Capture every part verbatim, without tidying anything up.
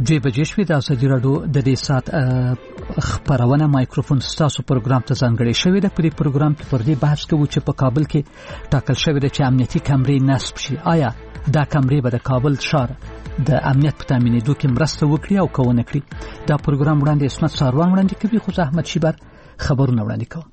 دوی بجې شوې د ازادي راډیو د دې سات خبرونه مایکروفون ستاسو پروګرام ته ځانګړی شوی دی. په دې پروګرام کې پر دې بحث کوو چې په کابل کې ټاکل شوی دی چې امنیتي کمرې نصب شي. آیا دا کمرې به د کابل ښار د امنیت په تامینېدو کې مرسته وکړي او که ونه کړي؟ دا پروګرام وړاندې عصمت ساروان وړاندې کوي، خو احمد شیبر خبرونه وړاندې کوي.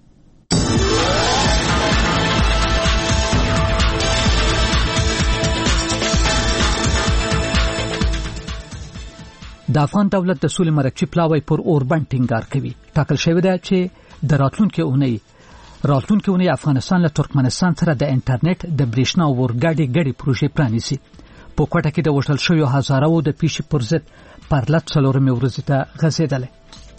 د افغان دولت د سولې مرکزي پلاوی پر اوربند ټینګار کوي. ټاکل شوی دی چې د راتلونکي اونۍ راتلونکي اونۍ افغانستان له ترکمنستان سره د انټرنیټ د برېښنا اورګاډي ګډي پروژې پرانیسي. په کوټه کې د وټل شویو هزارو د پیښې پر ضد پرلط څلورمې ورځې ته غځېدلی.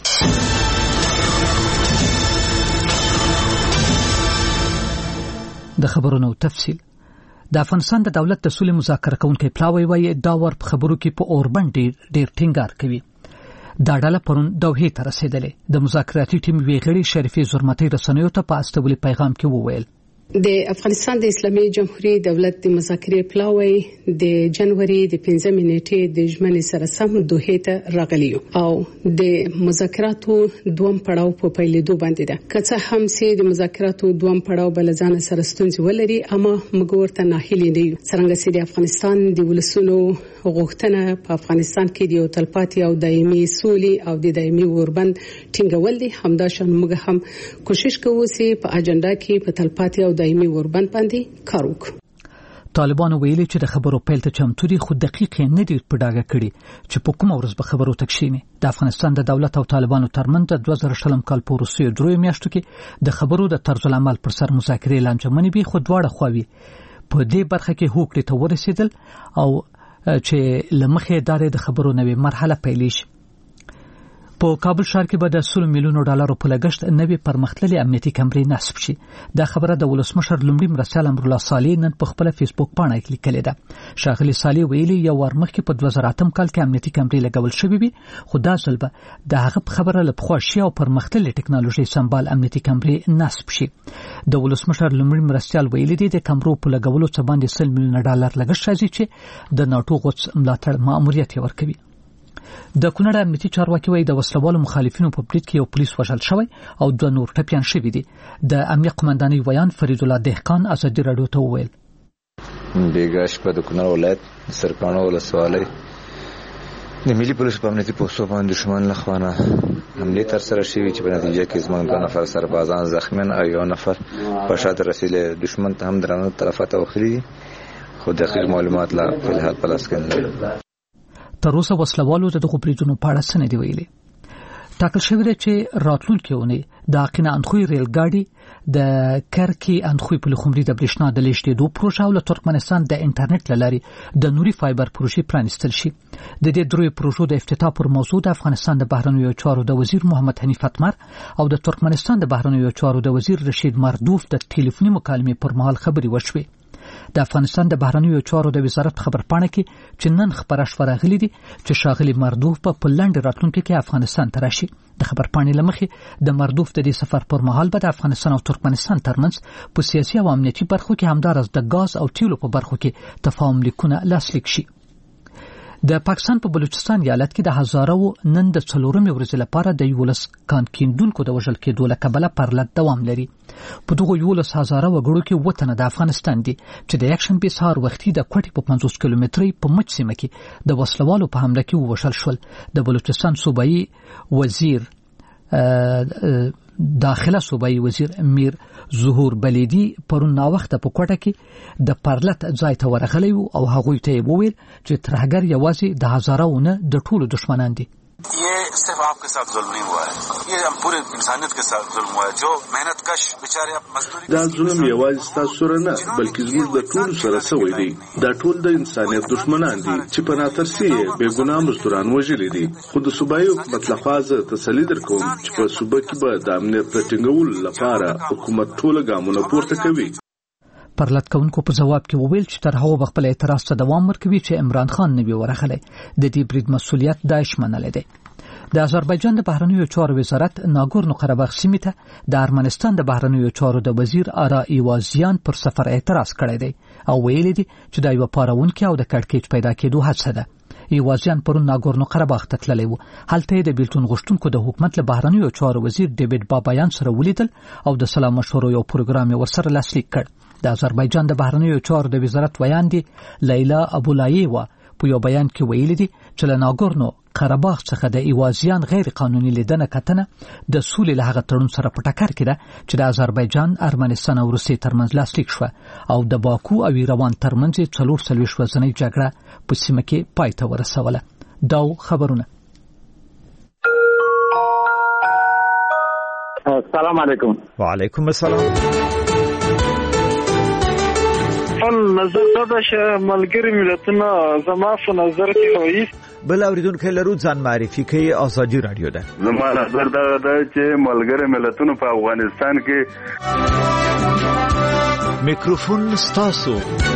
د خبرونو تفصیل. د افغانستان د دولت د سولې مذاکره کوونکی پلاوی وایي دا ور په خبرو کې په اوربند ډېر ټینګار کوي. دا ډله پرون دوحې ته رسېدلې. د مذاکراتي ټیم ویغړي شریفې زرمتي رسنیو ته په استولي پیغام کې وویل د افغانستان د اسلامي جمهوریت دولت د مذاکرې پلاوی د جنوري د پنځمې نیټې د ژمنې سره سم دوحې ته راغلی او د مذاکراتو دوم پړاو په پیلېدو باندې ده. که څه هم چې د مذاکراتو دوم پړاو بل ځان سره ستونزې ولري، اما موږ ورته ناهیلي نه یو. څنګه چې د افغانستان د ولسونو غوښتنه په افغانستان کې د یو تلپاتې او دایمي سولې او د دایمي اوربند ټینګول دي، همداشان موږ هم کوشش کوو چې په اجنډا کې په تلپاتې او دایمي اوربند باندې کار وکړو. طالبان ویلي چې د خبرو پیل ته چمتو دي، خو دقیق نه دي په ډاګه کړي چې په کومه ورځ به خبرو تکشینی. د افغانستان د دولت او طالبانو ترمنځ د دوه زره شلم کال په وروستیو دریو میاشتو کې د خبرو د طرز العمل پر سر مذاکرې لانجمنې به خو دواړه خواوې په دې برخه کې هوکړې ته ورسېدل او چې لمخې دارې د خبرو نوې مرحله پیلې شي. په کابل ښار کې به د سل میلیونو ډالرو په لګښت نوې پرمختللې امنیتي کمرې نصب شي. دا خبره د ولسمشر لومړي مرستیال امرالله صالح نن په خپل فیسبوک پاڼه کې لیکلې ده. ښاغلي صالح ویلي یو ور مخکې په دوه زره اتم کال کې امنیتي کمرې لګول شوې وي، خو دا ځل به د هغه په خبره له پخوا شي او پرمختللې ټکنالوژي سمبال امنیتي کمرې نصب شي. د ولسمشر لومړي مرستیال ویلي دي د کمرو په لګولو څخه باندې سل میلیونه ډالر لګښت راځي چې د ناتو غوڅ ملاتړ ماموریت ورکوي. د کونړ امنیتي چارواکي وایي د وسلوالو مخالفینو په برید کې یو پولیس وژل شوی او دوه نور ټپیان شوي دي. د امنیت قومندانۍ ویان فرید الله دهقان ازادي راډیو ته وویل بیګا شپه د کونړ ولایت سرکانو ولسوالۍ د ملي پولیس په امنیتي پوستو باندې دښمن له خوا نه حملې ترسره شوې چې په نتیجه کې زموږ دوه نفر سربازان زخمیان او یو نفر په شاته رسېدلی. دښمن ته هم درنه طرفه توخیلي دي، خو دقیق معلومات لا په الحال په لاس کې نه لري. تر اوسه وسلوالو د دغو بریدونو په اړه څه نه دي ویلي. ټاکل شوی دی چې راتلونکي اونۍ د عقینه اندخوی ریل ګاډي د کرکي اندخوی په لخمري د برېښنا د لیږدېدو پروژه او له ترکمنستان د انټرنیټ له لارې د نوري فایبر پروژې پرانیستل شي. د دې دریو پروژو د افتتاح پر موضوع د افغانستان د بهرنیو چارو د وزیر محمد حنیف اتمر او د ترکمنستان د بهرنیو چارو د وزیر رشید مردوف د ټلیفوني مکالمې پر مهال خبرې وشوې. د افغانستان د بهرنیو چارو د وزارت خبر پاڼه کې چې نن خبره شوه راغلي دي چې ښاغلي مردوف په پلند راتلونکي کې افغانستان ته راشي. د خبر پاڼې لمخې د مردوف د دې سفر پر مهال به د افغانستان او ترکمنستان ترمنځ په سیاسي او امنیتي برخو کې همدارس د غاز او تیلو په برخو کې تفاهم لیکونه لاسلیک شي. د پاکستان په بلوچستان ایالت کې د هزارو نن د څلورمې ورځې لپاره د یولس کان کیندونکو د وژل کېدو له کبله پرلط دوام لري. په دغو یولس هزاره وګړو کې اووه تنه د افغانستان دي چې د یکشنبې سهار وختي د کوټې په پنځوس کیلومترۍ په مچ سیمه کې د وسلوالو په حمله کې ووژل شول. د بلوچستان صوبایي وزیر داخله صوبایي وزیر میر ظهور بلیدی پرون ناوخته په کوټه کې د پرلط ځای ته ورغلی او هغوی ته وویل چې ترهګر یوازې د هزارهونه د ټولو دشمنان دي. ये सिर्फ आपके साथ जुल्म नहीं हुआ है, ये हम पूरे इंसानियत के साथ जुल्म हुआ है. जो मेहनत कश बेचारे अब मजदूरी دا ظلم یوازې ستاسو سره نه بلکې زموږ د ټولو سره شوی دی. دا ټول د انسانیت دشمنان دي چې په ناترسي بې ګناه مزدوران وژلي دي. خو د صوبایي حکومت لخوا زه تسلي درکوم چې په صوبه کې به د امنیت د ټینګولو لپاره حکومت ټوله ګامونه پورته کوي. پرلط کوونکو په جواب کې وویل چې تر هغه خپل اعتراض ته دوام ورکوي چې عمران خان نه وی ورغلی. د دې برید مسؤلیت داعش منلی دی. د آذربایجان د بهرنیو چارو وزارت ناګورنو قرهباغ سیمې ته د ارمنستان د بهرنیو چارو د وزیر آرا ایوازیان پر سفر اعتراض کړی دی او ویلي دي چې دا یو پارونکي او د کړکېچ پیدا کېدو هڅه ده. ایوازیان پرون ناګورنو قرهباغ ته تللی و. هلته د بیلتون غوښتونکو د حکومت له بهرنیو چارو وزیر ډیوډ بابایان سره ولیدل او د سلا مشورو یو پروګرام ورسره لاسلیک کړ. د آذربایجان د بهرنیو چارو د وزارت ویان دي لیلا ابولایوا په یو بیان کې ویلي دي چې له ناګورنو قرهباغ څخه د ایوازیان غیر قانوني لیدنه کتنه د سولې له هغه تړون سره په ټکر کې ده چې د آذربایجان، ارمنستان او روسیې ترمنځ لاسلیک شو او د باکو او ایروان ترمنځ څلور څلوېښت ورځنۍ جګړه په سیمه کې پای ته ورسوله. دا خبرونه. السلام علیکم. وعلیکم السلام. خپل نظر دا چې ملګری ملتونه زما په نظر کې وایي بل اوریدونکو لرو ځان معرفي کوي. آزادي رادیو ده. زما نظر دا ده چې ملګری ملتونه په افغانستان کې میکروفون ستاسو.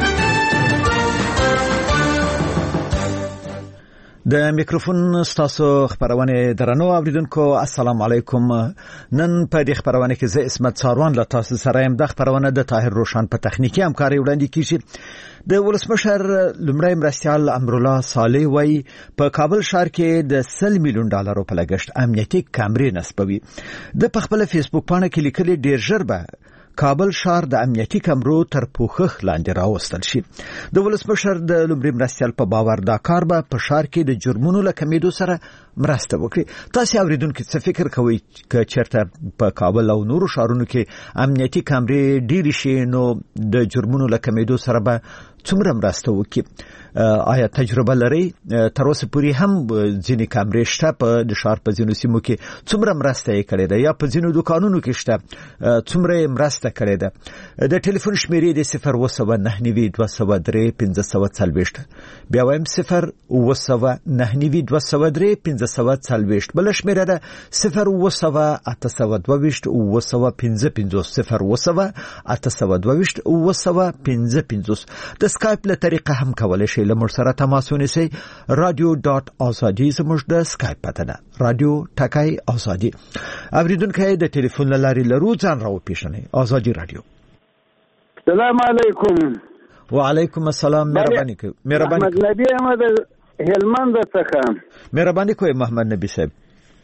د میکروفون ستاسو خبرونه درنو اوریدونکو السلام علیکم. نن په دې خبرونه کې زه اسمت ساروان له تاسو سره يم. د خبرونه د طاهر روشن په تخنیکی همکاري وړاندې کیږي. د ولسمشر لمړی مرستيال امرالله صالح وای په کابل ښار کې د سل میلیون ډالرو په لګښت امنیتي کامرې نصبوي. د خپل فیسبوک باندې کې لیکلي ډیر ژر به کابل ښار د امنیتي کمرو تر پوښښ لاندې راوستل شي. د ولسمشر د لمړي مرستيال په باور دا کار به په ښار کې د جرمونو له کمیدو سره مرسته وکړي. تاسو اوریدونکو څه فکر کوئ چې چیرته په کابل او نورو ښارونو کې امنیتي کمرې ډیر شي نو د جرمونو له کمیدو سره به څومره مرسته وکړي؟ آیا تجربه لري؟ تر اوسه پورې هم ځینې کامرې شته په د ښار په ځینو سیمو کې څومره مرسته یې کړې ده یا په ځینو دکانونو کې شته څومره یې مرسته کړې ده؟ د ټلیفون شمیرې د صفر اوه سوه نهه نوي دوه سوه درې پنځه سوه څلوېښت. بیا وایم صفر اوه سوه نهه نوي دوه سوه درې پنځه سوه څلوېښت. بل شمیره ده صفر اوه سوه اته سوه دوه ویشت اوه سوه پنځه پنځوس. صفر اوه سوه اته سوه دوه ویشت اوه سوه پنځه پنځوس. د سکایپ له طریقه هم کولای شئ له موږ سره تماس ونیسئ. رادیو ډاټ ازادي زموږ د سکایپ پته ده. رادیو ټکای ازادي. اوریدونکو د ټلیفون له لارې لرو ځان راوپیژنئ. ازادي رادیو. السلام علیکم. وعلیکم السلام. مهرباني کوئ. مهرباني محمد نبی احمد هلمند څخه. مهرباني کوئ محمد نبی صاحب.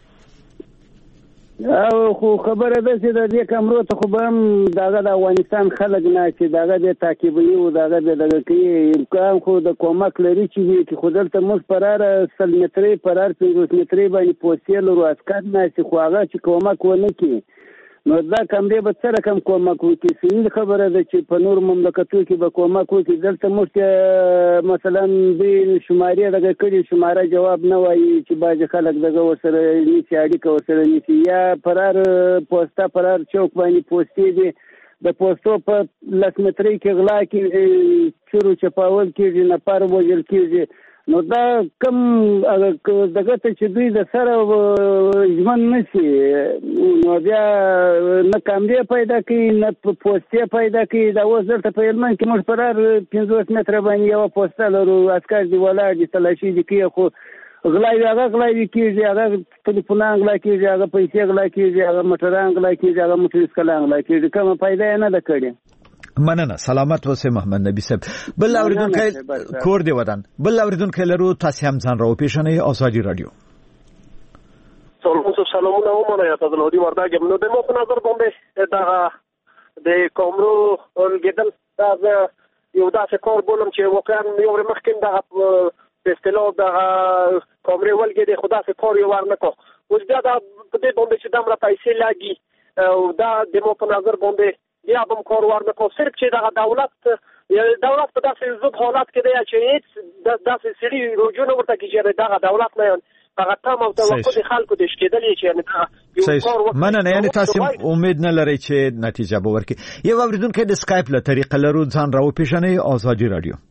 او خو خبره ده چې د دې کمرو ته خو به هم دغه د افغانستان خلک نه چې دغه د تعقیبوي او دغه د دغه کې امکان خو د کومک لري چې خو دلته موږ پراره سل مترې پرار پنځوس مترې باندې پوستې لرو عسکر نه چې خو هغه چې کومک ونه کړي نو دا کمرې به څه رقم کومک وکړي. صحیح خبره ده چې په نور مملکتو کې به کومک وکړي. دلته موږ مثلا د شمارې دغه کړي شماره جواب نه وایي چې بعضې خلک دغه ورسره نیسي اړیکه ورسره نیسي یا پرار پوسته پرار چوک باندې پوستې دي د پوستو په لس مترۍ کې غلا کېږي چورو چپاول کېږي نفر وژل کېږي. نو دا کم دغه ته چې دوی د سره ژمن نشي نو بیا نه کامرې پیدا کوي نه پوستې پیدا کوي. دا اوس دلته په هلمند کې موږ پرار پنځوس متره باندې یوه پوسته لرو عسکر دي ولاړ دي تلاشي دي کوي خو غلاوي هغه غلاوي کېږي هغه ټلیفونان غلا کېږي هغه پیسې غلا کېږي هغه موټران غلا کېږي هغه موټرسکلان غلا کېږي. کومه پیدا یې نه ده کړې. مننه. سلامت اوسئ محمد نبی صاحب. بل اوریدونکو کور دی ودان. بل اوریدونکو لرو تاسو هم ځان راوپیژنئ. ازادي رادیو. سلام سلامونه ومنه یا تاسو نو دی ورته نو د مو په نظر باندې دا د کومرو ورګدل دا یو داسې کار بولم چې واقعا یو مخکې دا په اصطلاح دا کومري ولګي خدا سه کار یو ورنکو اوس بیا دا په دې باندې چې دمره پیسې لاګي او دا د مو په نظر باندې یا بم کار ورنکو صرف چې دا دولت دولت په داسې زوب حالات کې دی چې هیڅ داسې سړي رجوع نه ورته کیږي دا دولت نه هغه تام او توقع خلکو د شکېدلې چې یعنی دا یو کار وکړي. مننه. یعنی تاسو امید نه لرئ چې نتیجه به ورکړي. یو اوریدونکو د سکایپ له طریقه لرو ځان راوپیژنئ. ازادي رادیو.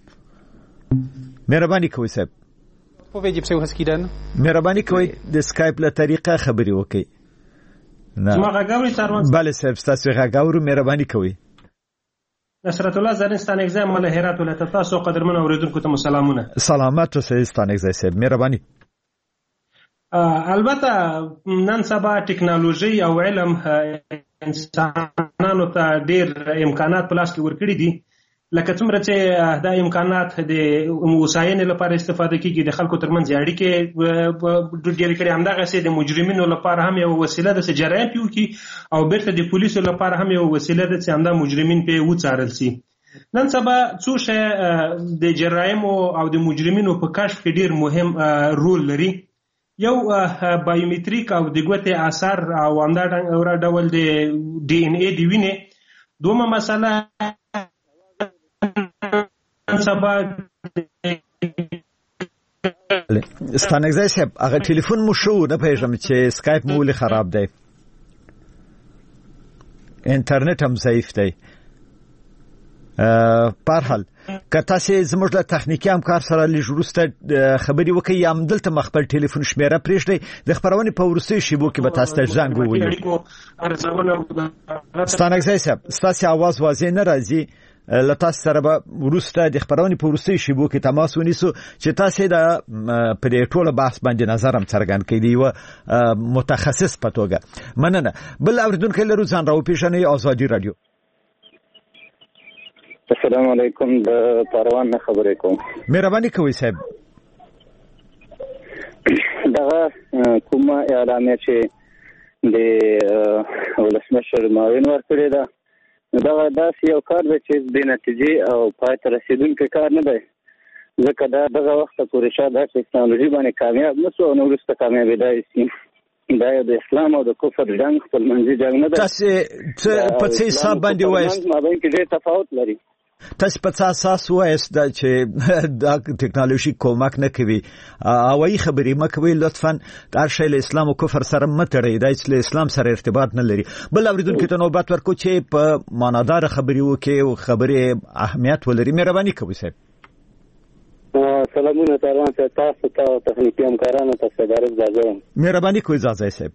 مهرباني کوئ صاحب. Powiedzi pseudo hezký den. مهرباني کوئ د سکایپ له طریقه خبري وکړئ. نه. ما غاوري سروان. بله صاحب تاسو غاورو مهرباني کوئ. نصرت الله زرنستان اگزام مال هرات ولایت تاسو قدرمن اوریدونکو ته سلامونه. سلامت اوسئ ستان اگزای صاحب مهرباني. البته نن سبا ټکنالوژي او علم انسانانو ته ډېر امکانات په لاس کې ورکړي دي لکه څومره چې د امکانات د وسایلو لپاره استفاده کیږي د خلکو ترمنځ اړیکې ډېرې کړي، همدغسې د مجرمینو لپاره هم یو وسیله ده چې جرایم پې وکړي او بیرته د پولیسو لپاره هم یو وسیله ده چې همدا مجرمین پې وڅارل سي. نن سبا څو شی د جرایمو او د مجرمینو په کشف کې ډېر مهم رول لري. یو بایومتریک او د ګوتې اثر او همدا ډول د ډي ان اے د وینې. دومره مسله سبا ستانګزای صاحب هغه ټلیفون مو شو نه پېژنم چې سکایپ مو ولې خراب دی، انټرنیټ هم ضعیف دی. په هر حال که تاسو زموږ له تخنیکی همکار سره لږ وروسته خبرې وکړئ یا هم دلته مخ خپل ټلیفون شمیره پرېږدئ، د خپرونې په وروستیو شیبو کې به تاسو ته زنګ ووهو. ستانګزای صاحب ستاسو اواز واضح نه راځي، له تاسو سره به وروسته د خپرونې په وروستیو شیبو کې تماس ونیسو چې تاسو د په دې ټوله بحث باندې نظر هم څرګند کړئ د یوه متخصص په توګه. مننه. بل اورېدونکی لرو، ځان راوپېژنئ. ازادي راډیو. السلام علیکم، د پروان نه خبرې کوم. مهرباني کوئ صاحب. دغه کومه اعلامیه چې د ولسمشر معاون ورکړې ده، دغه داسې یو کار دی چې د نتیجې او پای ته رسېدونکی کار نه دی، ځکه دا دغه وخته پورې شاید دا ټکنالوژي باندې کامیاب نه شو او نو وروسته کامیابېدای شي. دا یو د اسلام او د کفر جنګ خپلمنځي جنګ نه دی. تاسې په څه حساب باندې وایست؟ مابین کې ډېر تفاوت لري. تاسو په څه اساس وایست چې دا ټکنالوژي کومک نه کوي؟ هوایي خبرې مه کوئ لطفا، هر شی له اسلام او کفر سره مه تړئ، دا هېڅ له اسلام سره ارتباط نه لري. بل اورېدونکي ته نوبت ورکړو چې په معناداره خبرې وکړي او خبرې اهمیت ولري. مهرباني کوئ صاحب. سلامونه تاروان صاحب، تاسو ته او تخنیکي همکارانو ته صدارت زاده یم. مهرباني کوئ زاده صاحب.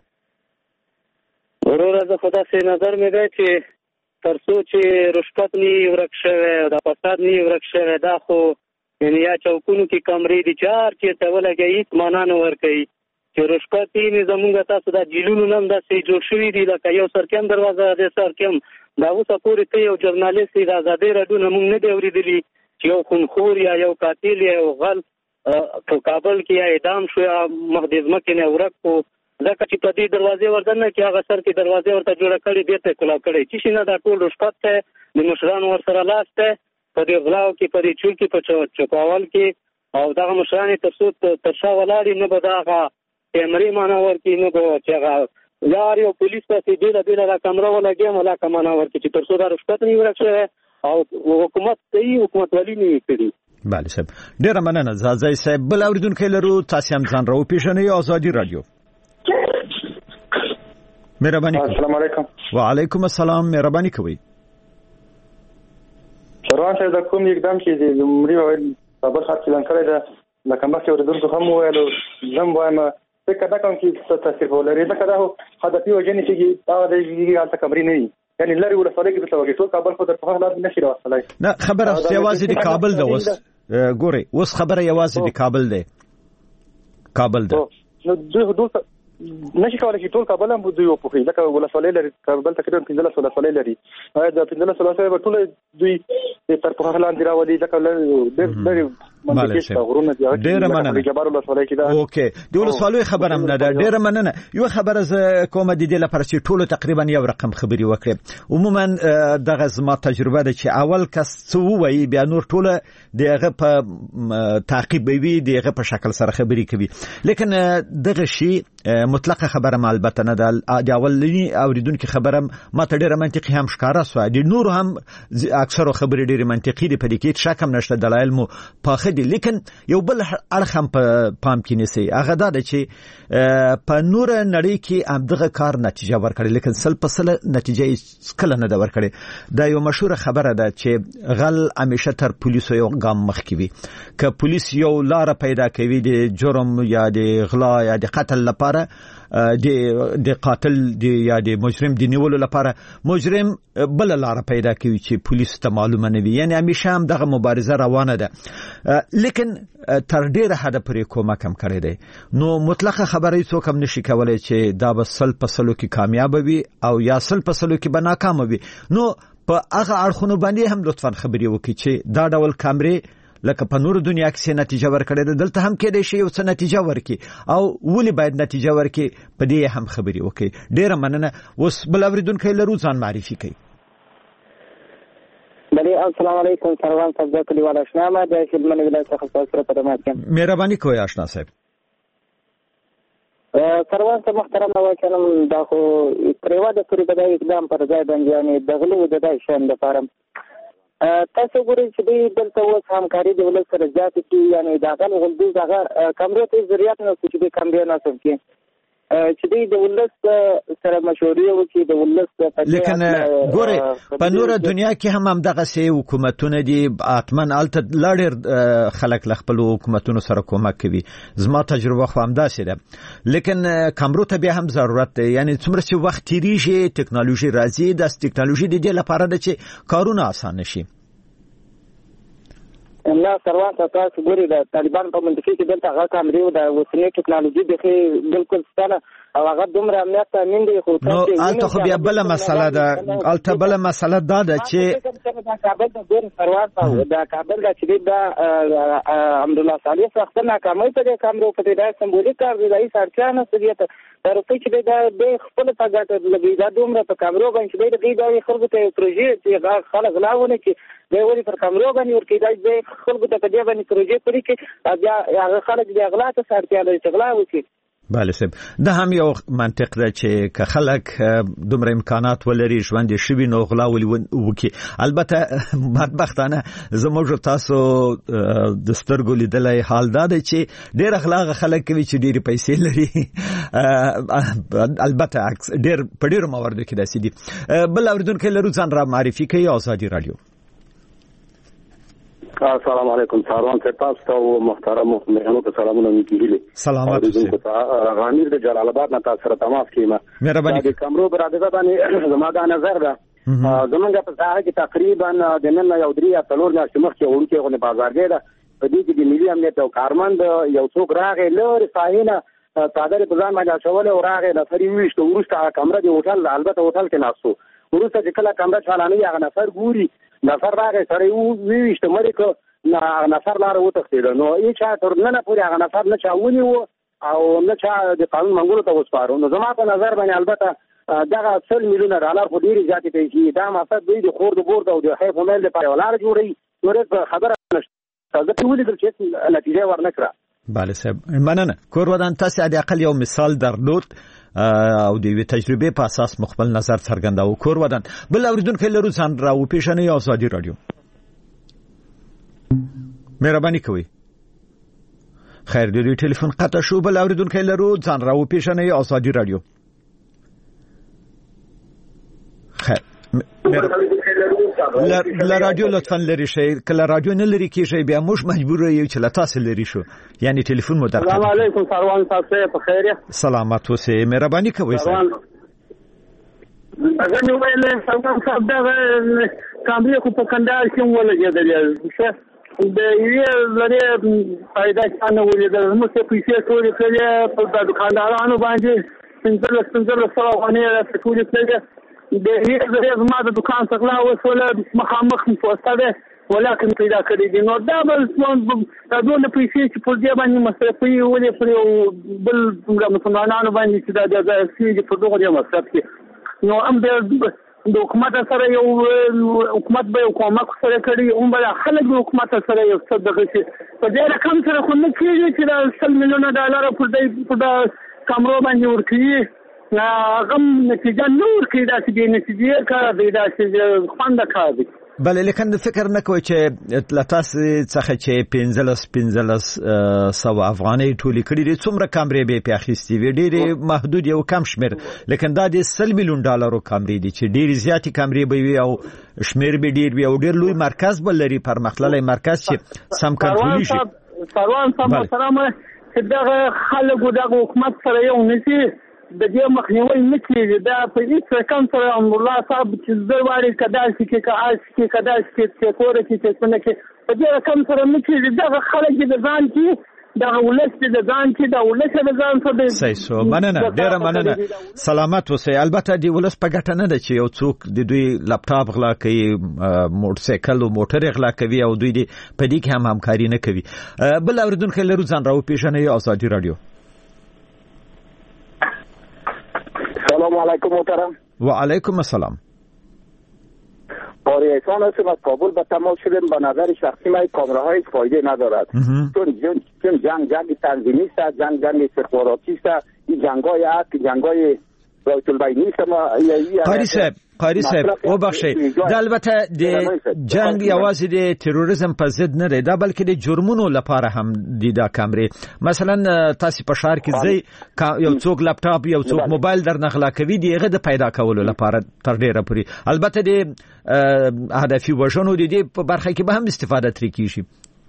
وروره زه خو داسې نظر مې دی چې تر څو چې رشوت نه ورک شوی او د فساد نه ورک شوی، دا خو یعنې یا چوکونو کې کمرې دي چې هر چېرته ولګوي هېڅ معنا نه ورکوي. چې رشوت یې زمونږ تاسو دا جیلونو نه هم داسې جوړ شوي دي لکه یو سرکیم دروازه د سرکیم. دا اوسه پورې ته یو جرنالست د ازادۍ راډیو نه موږ نه دی اورېدلي چې یو خونخور یا یو قاتل یا یو غل په کابل کې یا اعدام شو یا مخ د ځمکې نه ورک شو، ځکه چې په دې دروازې ورته نه کې هغه سر کې دروازې ورته جوړه کړې بېرته یې کلاو کړی. چې شي نه دا ټول رشوت دی، د مشرانو ورسره لاس دی په دې غلاو کې، په دې چور کې، په چوکاول کې، او دغه مشران یې تر څو تر شا ولاړ نه به د هغه کیمرې معنا ورکړي، نه به چې هغه یار یو پولیس پسې بېله بېله دا کمره ولګي ملاکه معنا ورکړي چې تر څو دا رشوت نه ورک شوی او حکومت صحیح حکومتولي نه وي کړي. بله صاحب، ډېره مننه زاځی صاحب. بل اورېدونکی لرو، تاسې هم ځان راوپېژنئ. ازادي راډیو. مهرباني کوئ. السلام علیکم. وعلیکم السلام. مهرباني کوئ. شروان صاحب د کوم اقدام چې د عمري وویل کابل ښار چلن کړی ده، لکه مخکې اورېدونکو هم وویل، زه هم وایم فکر نه کوم چې څه تاثیر به ولري، ځکه دا خو هدفي وجنې چې هغه د هلته کمرې نه وي، یعنې لرې ولسوالۍ کې درته وږي ټول کابل خو در پخوا لار نه شي راوستلی. نه خبره یوازې د کابل ده. اوس ګورئ، اوس خبره یوازې د کابل ده. کابل ده نو دوی دوی نشي کولای چې ټول کابل هم دوی وپوښي، ځکه ولسوالۍ لري، کابل تقریبا پنځلس ولسوالۍ لري. د پنځلس ولسوالۍ به ټول دوی تر پخوا لاندې راولي، ځکه ډېر لرې منطقې شته، غرونه دي. ډېره مننه. جبار ولسوالۍ کې ده. اوکې، د ولسوالیو خبره هم نه ده. ډېره مننه. یوه خبره زه کومه د دې لپاره چې ټولو تقریبا یو رقم خبرې وکړې. عموما دغه زما تجربه ده چې اول کس څه ووایي بیا نور ټوله د هغه په تعقیب وي، د هغه په شکل سره خبرې کوي. لیکن دغه شی مطلقه خبره ما البته نه ده. د اولنی اوریدونکو خبره ما ته ډیره منطقي هم ښکارا سو، د نور هم اکثره خبرې ډیره منطقي دي، په دې کې شک هم نشته، دلایل مو پاخه دي. لیکن یو بل اړخ هم په پام کې نیسي، هغه دا ده چې په نور نړۍ کې هم دغه کار نتیجه ورکړي، لیکن سل په سل نتیجه کله نه ده ورکړي. دا یو مشهور خبره ده چې غل همیشه تر پولیسو یو ګام مخکې وي. که پولیس یو لار پیدا کوي د جرم یا د غلا یا د قتل لپاره، د د قاتل د یا د مجرم د نیولو لپاره، مجرم بل لار پیدا کوي چې پولیس ته معلومه نه وي. یعنی همیشه هم دغه مبارزه روانه ده، لیکن تر ډیره حد پورې کومک هم کړی دی. نو مطلقه خبره څوک هم نشي کولای چې دا به سل په سلو کې کامیاب وي او یا سل په سلو کې به ناکام وي. نو په هغه اړخونو باندې هم لطفاً خبري وکړي چې دا ډول کیمرې لکه په نور دنیا کې نتیجه ورکړي ده دلته هم کېدای شي یو څه نتیجه ورکړي او ولې باید نتیجه ورکړي په دې هم خبري وکړي. ډیره مننه. اوس بل اوریدونکو لرو ځان معرفي کوي. بله السلام علیکم سروان صاحب کلیوال آشنا ما د خدمت ولایت څخه تاسو ته خدمت کوم. مهرباني کوئ آشنا صاحب. سروان صاحب محترم واکلم دا خو پریوا د پوری بدای اقدام پر ځای باندې یعنی دغلو د دای شان د فارم تاسو ګورئ چې د دلته اوس همکاري د ولس سره زیاتې کړي یعنی دا غل غلدي دغه کمرو ته ضرورت نه چې د کمرې ناسب کې چې د ولس سره مشورې وکړي د ولس لیکن ګورئ په نور دنیا کې هم همدغه سي حکومتونه دي اتمن الته لړ خلک ل خپل حکومتونو سره کومک کوي. زما تجربه خو همداسې ده لیکن کمرو ته به هم ضرورت دی یعنی څومره چې وخت تیریږي ټکنالوژي راځي د ټکنالوژي د دې لپاره ده چې کارونه آسان شي. نه سروان تاسو ګورئ د طالبان په منطقه کې دلته هغه کامرې او د اوسنۍ ټکنالوژي به بالکل ستنه او هغه دومره امنیت تامین دی خو نو الته خو بیا بل مسله ده الته بل مسله ده ده چې د کابل د ډېر سروان د کابل د چې د عبدالله صالح څخه ناکامۍ په دې کامرو په دې سمبولیک کار دی دای سرچا نه سګیته تر څو چې د خپل تاګټ لګي دا دومره په کامرو باندې د دې خلکو ته پروژې چې خلک لاونه چې د وری پر کامرو باندې ورکې د خلکو ته په دې باندې پروژې پرې کې بیا هغه خلک د اغلا ته سرتیا لري چې غلا وکړي. بله صاحب دا هم یو منطق ده چې که خلک دومره امکانات ولري ژوند یې شوي نو غلا وکړي. البته بدبختانه زموږ تاسو د سترګو لیدلی حال دا دی چې ډېر غلا خلک کوي چې ډېرې پیسې لري البته ډېر په ډېرو مواردو کې داسې دي. بل اورېدونکی لرو ځان را معرفي کوي آزادي راډیو. السلام علیکم ساروان صاحب تاسو ته محترم مهمانو ته سلامونه نیکیږي. سلامات اوسئ. غامیر د جلال آباد نه تاسو سره تماس کیما. مهرباني. د کمرو برادر باندې زما دا نظر ده زمونږ په ځای کې تقریبا د نن یو درې یا څلور میاشتې مخکې ورته غو نه بازارګې ده په دې کې د ملي امنیت او کارمند یو څوک راغی لوري فاینه صادره په ځان باندې شول او راغی د فری ویشته ورسته کمره دی هوټل البته هوټل کې ناسو ورسته چې کله کمره چالانه یې هغه نفر ګوري نفر راغی سره یو ویشته مری کو نه نفر لار وتښتید نو یې چا تر نن پورې هغه نفر نه چاونی وو او نه چا د قانون منګولو ته وسپارو. نو زما په نظر باندې البته دغه سل میلیونه ډالر خو ډیری زیاتې پیسې دا مقصد دی د خور د بورد او د حیف مل لپاره ولار جوړي نو خبره نشته دا ټول د چې نتیجه ورنکړه. بله صاحب مننه. کور ودان تاسو د اقل یو مثال درلود او د یوې تجربې په اساس مخبل نظر څرګنداو. کور ودان بل اوریدونکو لرو ځان راو پیښنې آزادي رادیو. مهرباني کوئ. خیر د ټلیفون قطع شو. بل اوریدونکو لرو ځان راو پیښنې آزادي رادیو. خیر ل رادیو لطفا لري شي کله رادیو نه لري کیږي بیا موږ مجبور یو چې لا تاسو لري شو یعنی ټلیفون مو درته. السلام علیکم سروان صاحب په خیر. سلامات اوسئ. مهرباني کوئ. سروان اگر نو ویلې سروان صاحب دا کامرې خو په کندهار کې ولګېدلې شه د یوې لري فائدہ څنګه ولیدل موږ څه پیسې ټولې کړې په دکاندارانو باندې څنګه څنګه سره غونې ټولې کړې د یوې لري زما د دکان څخه وسوله مخامخ مفصله ولکن پیدا کړی دي نو دا بل دا ټول پیسې چې په دې باندې مصرفي ولې پر بل مسلمانانو باندې چې دا د سیږي په دغه مصرف کې نو هم د د حکومت سره یو حکومت به کومک سره کړی هم به خلک د حکومت سره یو څه دغه شي په دې رقم سره خو نه کېږي چې دا سل میلیونه ډالر په دې په کمرو باندې ورکړي غم نتیجه نور کې دا چې نتیجه کار دی دا چې خوند کار دی. بله لیکن فکر نه کوئ چې تاسو څخه چې پنځلس پنځلس سوه افغانۍ ټولې کړي دي څومره کامرې به پې اخیستې وي ډېرې محدود یو کم شمېر لیکن دا د سل میلیون ډالرو کامرې دي چې ډېرې زیاتې کامرې به وي او شمېر به ډېر وي او ډېر لوی مرکز به لري پرمختللی مرکز چې سم کنټرولي شي. سروان صاحب محترم چې دغه خلکو دغه حکومت سره یو نشي د دې مخنیوي نه کېږي دا په هیڅ رقم سره امرالله صاحب چې زه واړې کدال شي کې کاش کې کدال شي چې کور کې چې څنګه کې په دې رقم سره نه کېږي دغه خلک د ځان کې دا ولس د ځان چې دا ولس د ځان څخه صحیح سو مننه ډیره مننه سلامت اوسئ. البته دی ولس په ګټه نه ده چې یو څوک د دوی لپټاپ غلا کوي موټر سایکل او موټر غلا کوي او دوی دې په دې کې هم همکاري نه کوي. بل اوریدونکو لرو ځان راو پیژنې آزادي رادیو. سلام علیکم محترم. و علیکم السلام. باری احسان هستم از کابل به تماس شدیم. به نظر شخصی من کامراهای فایده ندارد چون چون جنگ جنگ تنظیمی است، جنگ جنگ استخباراتی است. این جنگای است که جنگای رایت البین نیست. قاری صاحب قاری صاحب او بخشي د البته د جنگ یوازې د تروریزم په ضد نه دی دا بلکې د جرمونو لپاره هم دی دا کیمرې. مثلا تاسو په شهر کې ځای یو څوک لپټاپ یو څوک موبایل در نغلا کوي دیغه د پیدا کولو لپاره تر ډیره پوری. البته د هدفي وژنو د دې په برخه کې به هم استفاده ترې کیږي.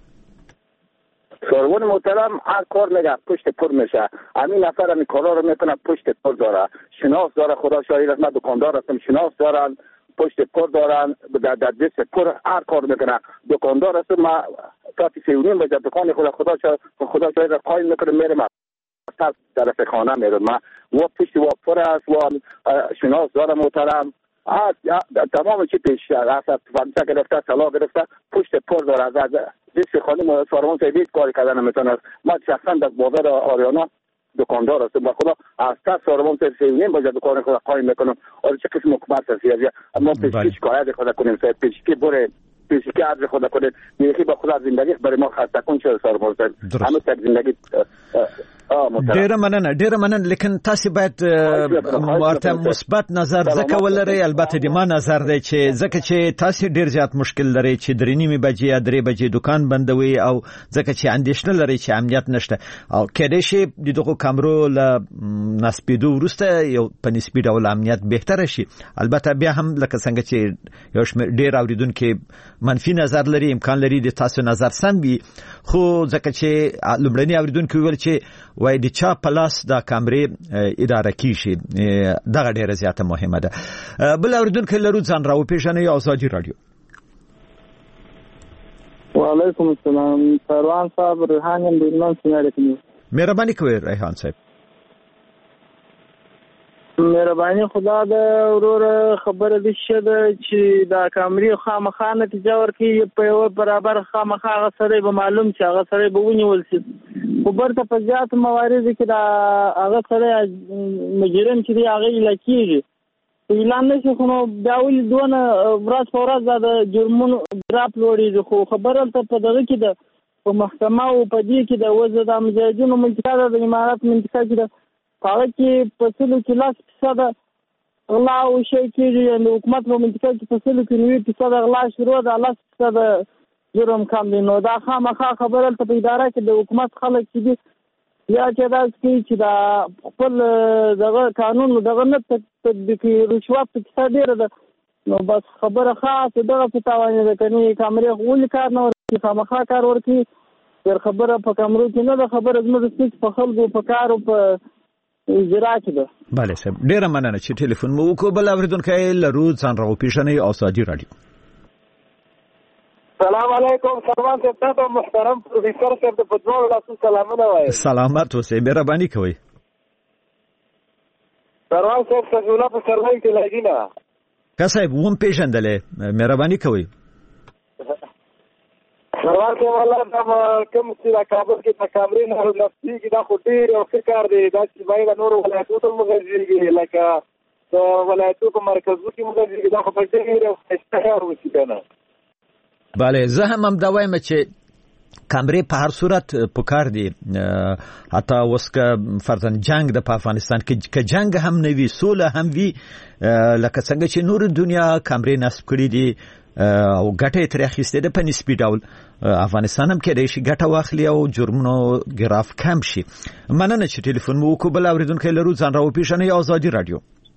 سرون محترم هر کار میگه پشت پر میشه. همین نفر همین کارا رو میکنه پشت پر داره. شناس داره، خدا شاهد است من دکاندار هستم، شناس دارن پشت پر دارن در دست پر هر کار میکنه. دکاندار هستم من ساعت سه و نیم بجه دکان خدا خدا شاهد خدا شاهد قایم میکنه میرم تا طرف خانه میرم من و پشت و پر است و شناس داره محترم. تمام چی پیش است فرانسه گرفته سلا گرفته پشت پر داره. از دست خانم سارمان سیدید کاری کردن نمیتونه. من شخصا در بازار آریانا دکاندار هستم و خدا از تا سارمان سیدید باید دکان خدا قایم میکنم. آره چه قسم حکومت هستی اما پیشکی شکایت خدا کنیم سید پیشکی بره پیشکی عرض خدا کنیم میخی با خدا زندگی برای ما خسته کن چه سارمان سید همه تک زندگی ډیره مننه ډیره مننه. لیکن تاسو باید مرته مثبت نظر زکه ولرئ. البته د ما نظر دی چې زکه چې تاسو ډیر زیات مشکل لري چې درې نیمه بجې یا درې بجې دکان بندوي او زکه چې اندېښنه لري چې امنیت نشته او کله شي د دغه کامرو ل نسبیدو ورسته یو په نسبی ډول امنیت بهتر شي. البته بیا هم لکه څنګه چې یو شمېر ډیر اوریدونکو منفي نظر لري امکان لري د تاسو نظر سم وي خو زکه چې لومړنی اوریدونکو ویل چې وای د چا پلاس دا کیمرې اداره کیږي دغه ډیره زیاته مهمه ده. بل اوریدونکو لرو ځان راو پیژنې آزادي رادیو. وعلیکم السلام. سروان صاحب ریحان یم د ایمان سناره کې. مهرباني کوئ ریحان صاحب. مهرباني خدا د ورور خبره دي شه چې دا کیمرې خامخا نتیجه ورکړي په یو برابر خامخا سره به معلوم چې هغه سره به ونیول شي. خو برته په ځات موارد کې دا هغه سره مجرم چې دی هغه لکېږي اعلان نشي خو نو دا ولې دونه ورځ په ورځ د جرمونو ډراپ لوړېږي. خو خبره ته په دغه کې ده په محکمه او په دې کې د وزه د مجاهدینو منطقه د امارات منطقه کې ده هغه کې په سلو کې لاس فیصده غلا او شی کېږي. د حکومت په منطقه کې په سلو کې نوي فیصده غلا شروع ده لاس فیصده جرم کم دی. نو دا خامخا خبره ته په اداره کې د حکومت خلک چې دي یا چې دا چې دا خپل دغه قانون دغه نه تطبیقي رشوت په ډیره ده. نو بس خبره خاصه دغه په تاوان ده کني کیمرې غول کار نه ورته خامخا کار ورته تر خبره په کیمرو کې نه ده خبره زموږ څه په خلکو په کار او په اجرا کې ده. bale صاحب ډیره مننه چې ټلیفون مو وکړ. بل اوریدونکو لرو ځان راو پیژنې آزادي رادیو. سلام علیکم. سلام صاحب محترم پروفیسور صاحب د بدوالو لاسو سلامونه وایي. سلامت اوسئ مهرباني کوئ. سلام صاحب سجولا په سرای کې لګینا. کا صاحب ووم پیژندلې مهرباني کوئ. سلام صاحب والله دا کوم چې د کابل کې د کیمرې نه نفسي کې دا خو ډېر او ښه کار دی. دا چې باید نور ولایتونو ته مغځېږي لکه د ولایتونو په مرکزو کې مغځېږي دا خو په ډېر او ښه کار وشي کنه. bale زه هم هم دا وایم چې کیمرې په هر صورت پکار دي. حتی اوس که فرضاً جنگ د افغانستان کې که جنگ هم نه وي سوله هم وي لکه څنګه چې نور دنیا کیمرې نصب کړي دي او ګټه ترې اخیستې ده په نسبي ډول افغانستان هم کېدای شي ګټه واخلي او جرمونو ګراف کم شي. مننه چې ټلیفون مو وکړو. بل اوریدونکو لرو ځان راو پیژنې آزادي رادیو.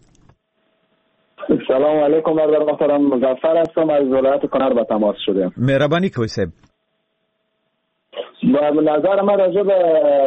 سلام علیکم برادر محترم. مظفر هستم از ولایت کنر با تماس شدم. مهربانی کوی صاحب. با نظر من راجع به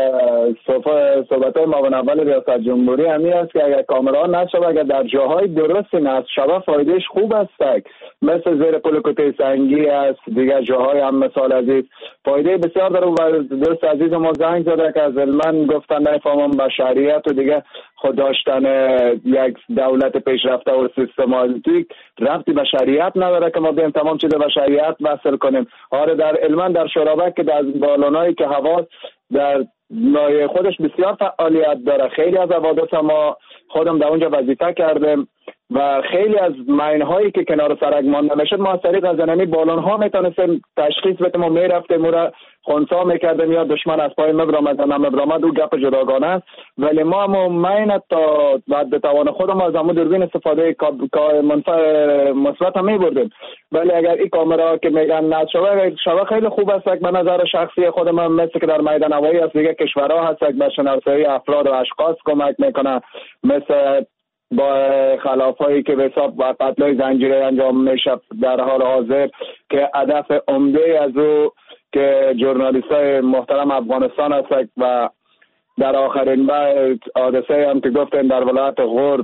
صحبت معاون اول ریاست جمهوری همین است که اگر کامران نشود، اگر در جاهای درستی نصب شود فایدهش خوب است، مثل زیر پل کوته سنگی است، دیگر جاهای هم مثال عزیز فایده بسیار داره. و دوست عزیز ما زنگ زده که از علمان گفتن نفهمم بشریت و دیگه خود داشتن یک دولت پیشرفته و سیستماتیک ربطی به شریعت نداره که ما بیم تمام چیز به شریعت وصل کنیم. آره در علمان در شورابک که در بالونایی که حواس در لایه خودش بسیار فعالیت داره، خیلی از حوادث ما خودم در اونجا وظیفه کردم و خیلی از ماین‌هایی که کنار سرک مانده میشد ما از طریق از زنمی بالون‌ها میتونستیم تشخیص بدیم و میرفتیم و را خونسا میکردیم یا دشمن از پای مبرامد و مبرامد او گپ جداگانه است. ولی ما هم ماین تا بعد توان خودم از همون دوربین استفاده مثبت هم میبردیم. ولی اگر این کامرا که میگن نصب شوه خیلی خوب است. به نظر شخصی خودم هم مثل که در میدان هوایی است دیگه کشورها هست که به شناسایی افراد و اشخاص کمک میکنه، مثل با خلافایی که به حساب و قتل‌های زنجیری انجام میشه در حال حاضر که هدف عمده از او که ژورنالیستای محترم افغانستان هست و در آخرین بعد حادثه هم که گفتن در ولایت غور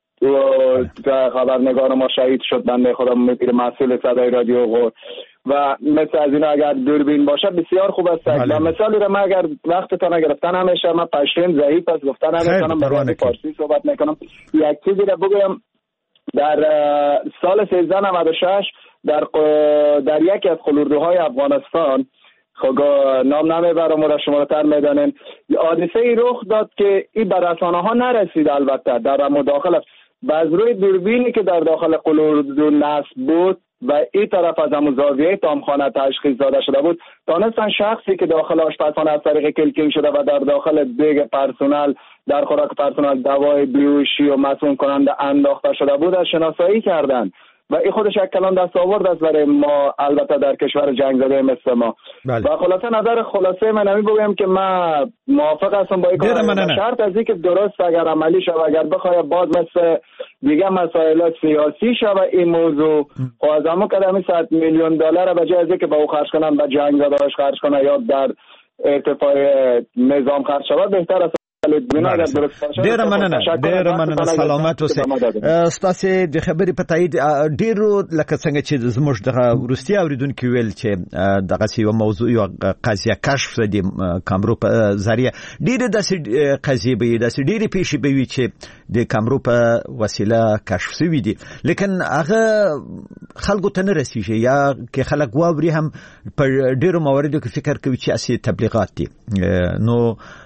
و خبرنگار ما شهید شد، بنده خودم میگیره مسئول صدای رادیو غور و مثل از اینا اگر دوربین باشه بسیار خوب است. و مثالی رو من اگر وقتتان نگرفتن همیشه من پشتین ضعیف است گفتن نمیکنم، برای فارسی صحبت میکنم. یک چیزی رو بگویم، در سال سیزده نود و شش در در یکی از قلوردوهای افغانستان خب نام نمیبرم و را شما تر میدانین حادثه ای رخ داد که این به رسانه ها نرسید. البته در مداخله باز روی دوربینی که در داخل قلوردو نصب بود و این طرف از همون زاویه تامخانه تشخیص داده شده بود، تانستن شخصی که داخل آشپزخانه از طریق کلکین شده و در داخل دیگ پرسونل در خوراک پرسونل دوای بیهوشی و مسموم کننده انداخته شده بود از شناسایی کردن و این خودش یک کلان دست آورد است برای ما، البته در کشور جنگ زده مثل ما. بله. و خلاصه نظر خلاصه من نمی بگویم که من موافق هستم با این کار، شرط از این که درست اگر عملی شود، اگر بخواه باز مثل دیگه مسائل سیاسی شود این موضوع خوازمو که همی صد میلیون دلار به جای از که با او خرج کنن به جنگ زدهاش خرج کنن یا در ارتفاع نظام خرج شود بهتر است. ډیره مننه ډیره مننه سلامت اوسئ. ستاسو د خبرې په تایید ډیرو لکه څنګه چې زموږ د روسي اوریدونکو ویل چې دغه یو موضوع یو قضیه کشف د کامرو په ذریعہ ډیره داسې قضیه به داسې ډیره پیښې به وي چې د کامرو په وسیله کشف شوي دي، لیکن هغه خلکو ته نه رسیږي یا که خلک واوري هم په ډیرو مواردو کې فکر کوي چې اصلي تبلیغات دي. نو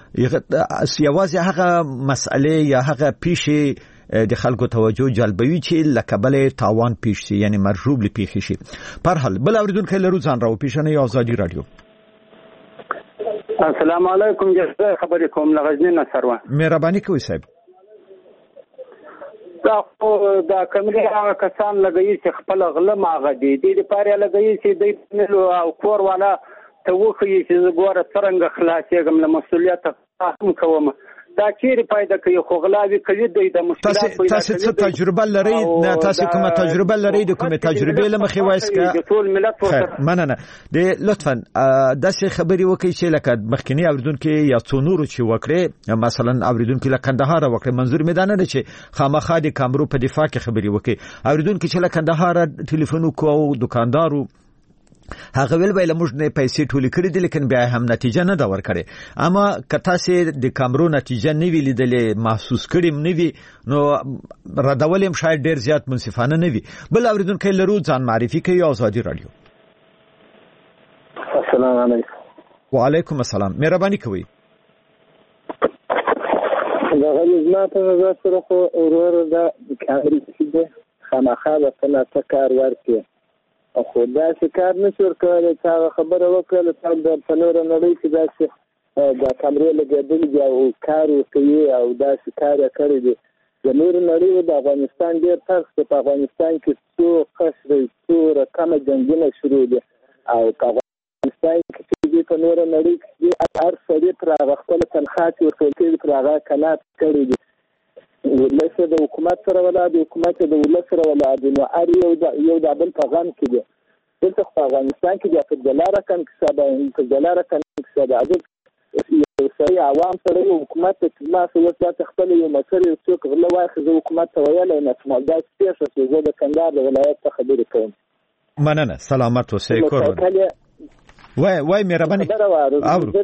یوازې هغه مسئله یا هغه پیښې د خلکو توجه جلبوي چې لکه بلې تاوان پیښ شي، یعنی مرجوب لپیښ شي. پر حال بل اوریدونکو لرو ځان راو پیښنه یو ازادي رادیو. السلام علیکم، جزا خبرې کوم لغزنی نصروان. مهرباني کوئ صاحب. دا خو دا کمرې هغه کسان لګوي چې خپل غله ماغه دي دې لپاره لګوي چې د او کور والا ته وخی چې زګوره څنګه خلاصېږم له مسؤلیت هم کوم. دا چیرې پیدا کوي خو غلاوي کوي د مشکلات پیدا کوي. تاسو څه تجربه لرئ؟ نه تاسو کومه تجربه لرئ؟ د کومه تجربه لمخې وایس کا ټول ملت ورته مننه. د لطفا داسې خبري وکړئ چې لکه مخکنی اوریدونکو یا څو نورو چې وکړي، مثلا اوریدونکو لکه کندهار وکړي، منظور مې دا نه چې خامخا د کامرو په دفاع کې خبري وکړي. اوریدونکو چې لکه کندهار ټلیفون وکړو دکاندارو هغه ویل ویل موږ نه پیسې ټولې کړې دي لیکن بیا هم نتیجه نه دا ورکړي. اما کته سي د کامرو نتیجه نه وی لیدلې محسوس کړم نه وی نو ردولم شاید ډیر زیات منصفانه نه وی. بل اوریدونکو لرو ځان معرفي کوي ازادي رادیو. السلام علیکم. وعلیکم السلام، مهرباني کوي. دا غوښنه ما ته زړه خو اورور دا کاري چې خامخا به څنګه کار ورکړي او خو دا کار نشو کولای. تا خبره وکړه ته د فنور نړۍ کې داسې د کامرې لګېدل دي او کار کوي او داسې کار کوي دي. د نور نړۍ د افغانستان ډېر فرق دی. په افغانستان کې څو قصرې څو رقمه جنګونه شروع دي او په افغانستان کې چې په نور نړۍ کې هر سړی پر هغه خپل تنخواه چې ورکول کېږي پر هغه قناعت کړی دي. ولس د حکومت سره ولا د حکومت د ولس سره ولا د نو اړ یو د یو د بل په غم کې دي. دلته په افغانستان کې د فدرال رقم کیسه ده فدرال رقم کیسه ده یو سړی عوام سره حکومت ته ما څه وخت خپل یو مسر یو څوک غلا واخې زه حکومت ته ویل نه سم دا څه څه زه د کندهار د ولایت څخه خبرې کوم. مننه سلامت اوسئ کورونه وای وای مهرباني اورو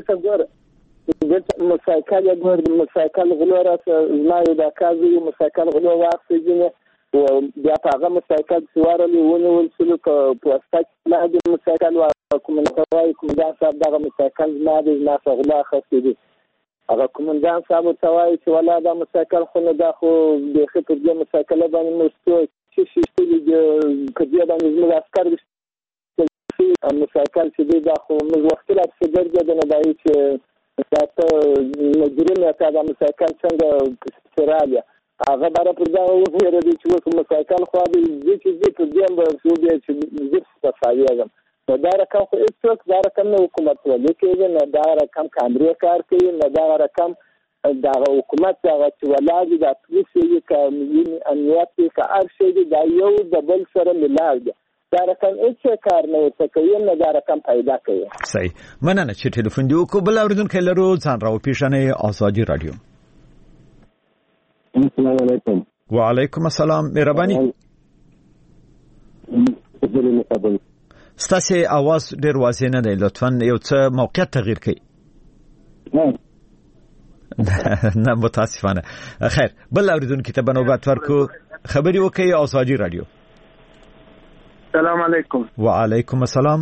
مسایکل یې ګور د مسایکل غلو راځي ما یو د کازي مسایکل غلو واخې او بیا په هغه مسایکل سوارلې ونیول شو په پوسټ کې د مسایکل او کومندان کومندان صاحب دغه مسایکل نه دی نه غلا خسته دي هغه کومندان صاحب توای چې ولا دا مسایکل خو نه دا خو د خپل د مسایکل باندې مستوي چې چې د کډیا باندې زموږ عسكر دي مسایکل چې دا خو موږ وخت لا څه درځي نه دی چې تاسو مجرم یا دا مسایکل څنګه استرالیا هغه بار پر دا وګورئ چې وڅ مسایکل خو دې چې دې په دې باندې شو دې چې دې څه فایده نو دا رقم خو هیڅوک دا رقم نه حکومت ولې کوي نه دا رقم کامرې کار کوي نه دا رقم دا حکومت هغه چې ولادي د پولیسي کامیون امنیت کې هر شی دا یو د بل سره ملاج دا رقم هیڅ کار نه کوي نه دا رقم پیدا کوي. صحیح مننه چې ټلیفون دی کو بل اوریدونکو لرو ځان راو پیښنه آزادي رادیو. السلام علیکم. وعلیکم السلام مهرباني. ستاسو आवाज ډیر واضح نه دی لطفا یو څه موقعیت تغییر کړئ. نه متاسفانه خیر بل اوریدونکو ته بنوبت ورکو خبري وکي آزادي رادیو. السلام علیکم. وعلیکم السلام.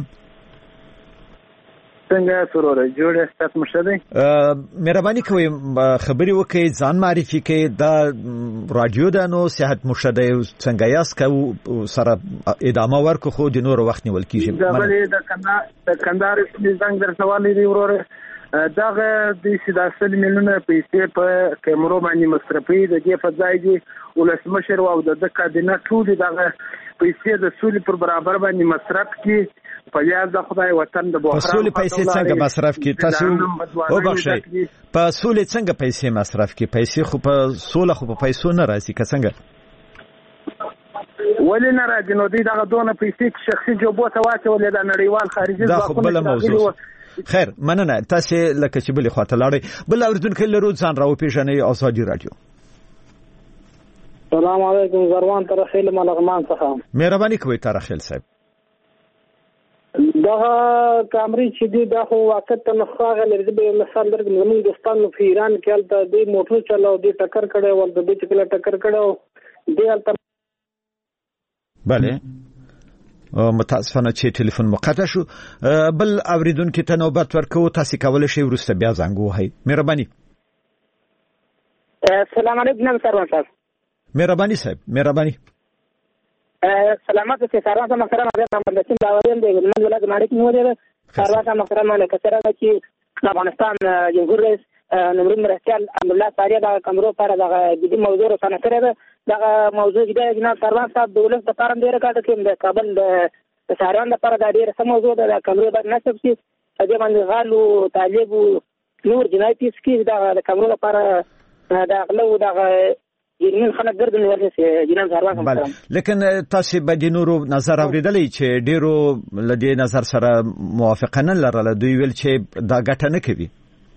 څنګه سرور جوړه ستاسو مشهدي مهرباني کوئ خبري وکي ځان معرفي کړئ دا رادیو د نو صحت مشهدي څنګه یاس کو سره ادامه ورکو خو د نور وخت نیول کیږي. دا بلې د کندهار د کندهار څنګه در سوال دی ورور داغه د سیاسي میلیونه پیسې په کیمرو باندې مصرفي د دې په ځای دی ولسمشر او د کابینه ټول دغه پیسې د سولې پر برابر باندې مصرف کی په یاد د خدای وطن د بحران په سولې پیسې څنګه مصرف کی تاسو او بخښئ په سولې څنګه پیسې مصرف کی پیسې خو په سولې خو په پیسو نه راځي که څنګه ولې نه راځي نو دغه دونه پیسې شخصي جوبو ته واچولې د نړیوال خارجي ځواکونو بل موضوع. خیر مننه تاسو لکه چې بل خواته لاړې بل اوریدونکو لرو ځان راو پیژنې آزادي رادیو. السلام علیکم زروان ترخیل ملغمان څخه مهرباني کوئ ترخیل صاحب. دا کامري چې دی دا خو وخت نه خاغه لري به مثال درګ زموږ دوستان په ایران کې الته دی موټر چلاو دی ټکر کړي ول د دې چې کله ټکر کړي دی الته bale متاسفانه چې ټلیفون مقطع شو بل اوریدونکو ته نوبت ورکو تاسو کولای شئ ورسته بیا زنګ وهئ. مهرباني. السلام علیکم سروان صاحب. مهرباني صاحب مهرباني. سلامات چې سروان صاحب محترم حضرت محمد رسول الله دی ولمن ولادت مالک نو دی سروان صاحب محترم نه کثره چې افغانستان جمهور رئیس نمرین مرستیال عبدالله ساری دا کمرو پر دا جدي موضوع رسانه کړی دا دا موضوع دی جناب سروان صاحب د ولس د فارم ډیره کاټ کې د کابل د ساروان لپاره دا ډیره سم موضوع ده د کمرو باندې نسب شي دې باندې غالو طالب نور جنایتي سکي دا د کمرو لپاره دا غلو دا یمن خلک ګرځي ورته جناب سروان محترم. لیکن تاسو به د نورو نظر اوریدلې چې ډیرو لدی نظر سره موافقه نه لرله دوی ویل چې دا ګټه نه کوي.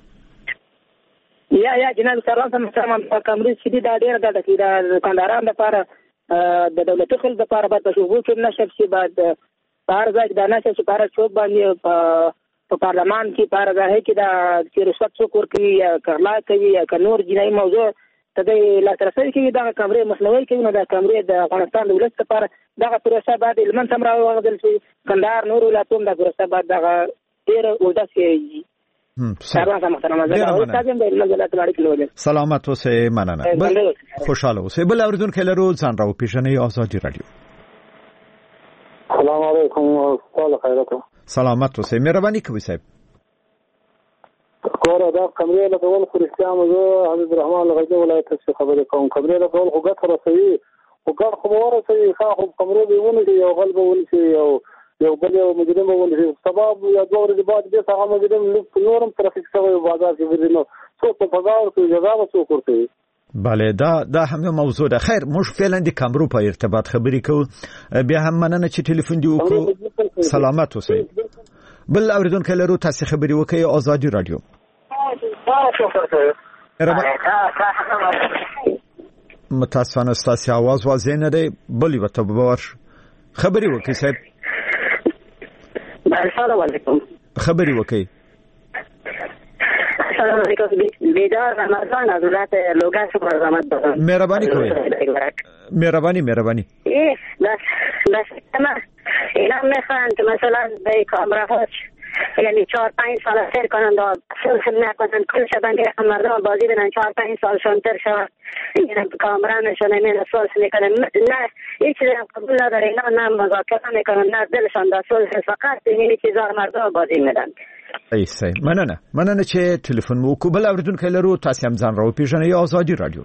یا یا جناب سروان محترم په کمرې چې دا ډیره ګټه کوي دا کندهاران لپاره د دولتي خلکو لپاره به تشویق کې نشي چې بعد بار ځای دا نه چې بار چوب باندې په پارلمان کې بار ځای کې دا چې رشوت څوک ورکوي یا کړلا کوي یا نور جنایي موضوع ته د لاسرسي کې دا کمرې مسلوي کوي نو دا کمرې د افغانستان د ولس لپاره دا پروسه بعد لمن تم راوغدل شي کندهار نور ولایتونو دا پروسه بعد دا ډیر وداسي سلامت اوسئ مننه بل خوشاله اوسئ بل اوریدونکو لرو ځان راو پیژنې آزادي رادیو. السلام علیکم استاد خیرات. سلامت اوسئ مهرباني کوئ صاحب. کور دا کمرې له ټول خريستانو زه حبیب الرحمن غزي ولایت څخه خبرې کوم. کمرې له ټول خو ګټه رسوي او ګټه خو ورسوي خو کمرې به ونه یو غلب ونه شي یو یو بل یو مجرم ونه سبب یا دوه ورځې بعد به هغه مجرم نورم ترافیک سوی بازار کې ورنو څو په بازار کې جزا وسو کوي بله دا دا هم یو موضوع ده. خیر موږ فعلا د کامرو په ارتباط خبرې کوو. بیا هم مننه چې ټلیفون دی وکړو. سلامت اوسئ. بل اوریدونکو لرو تاسو خبرې وکړئ آزادي رادیو. متاسفانه ستاسو आवाज واضح نه دی. بل یو ته باور خبرې وکړئ صاحب. السلام علیکم. خبرې وکړئ. السلام علیکم. بیدار رمضان حضرت لوگان شو برزامت بزن. مهربانی کوئ. مهربانی مهربانی. ای بس بس تمام. اینا میخوان که مثلا به کامرا هاش یعنی چهار پنج سال سر کنن دا سلسل نکنن کل شبن که مردم بازی بدن چهار پنج سال شانتر شود یعنی کامرا نشون ایمین سلسل میکنن نه این چیزی هم قبول نداره. اینا نه مذاکره میکنن نه دلشان دا سلسل فقط این چیزا مردم بازی میدن. ای سای مننه مننه چې ټلیفون مو کو. بل اوریدونکو لرو تاسو هم ځان راو پیژنئ. آزادي رادیو.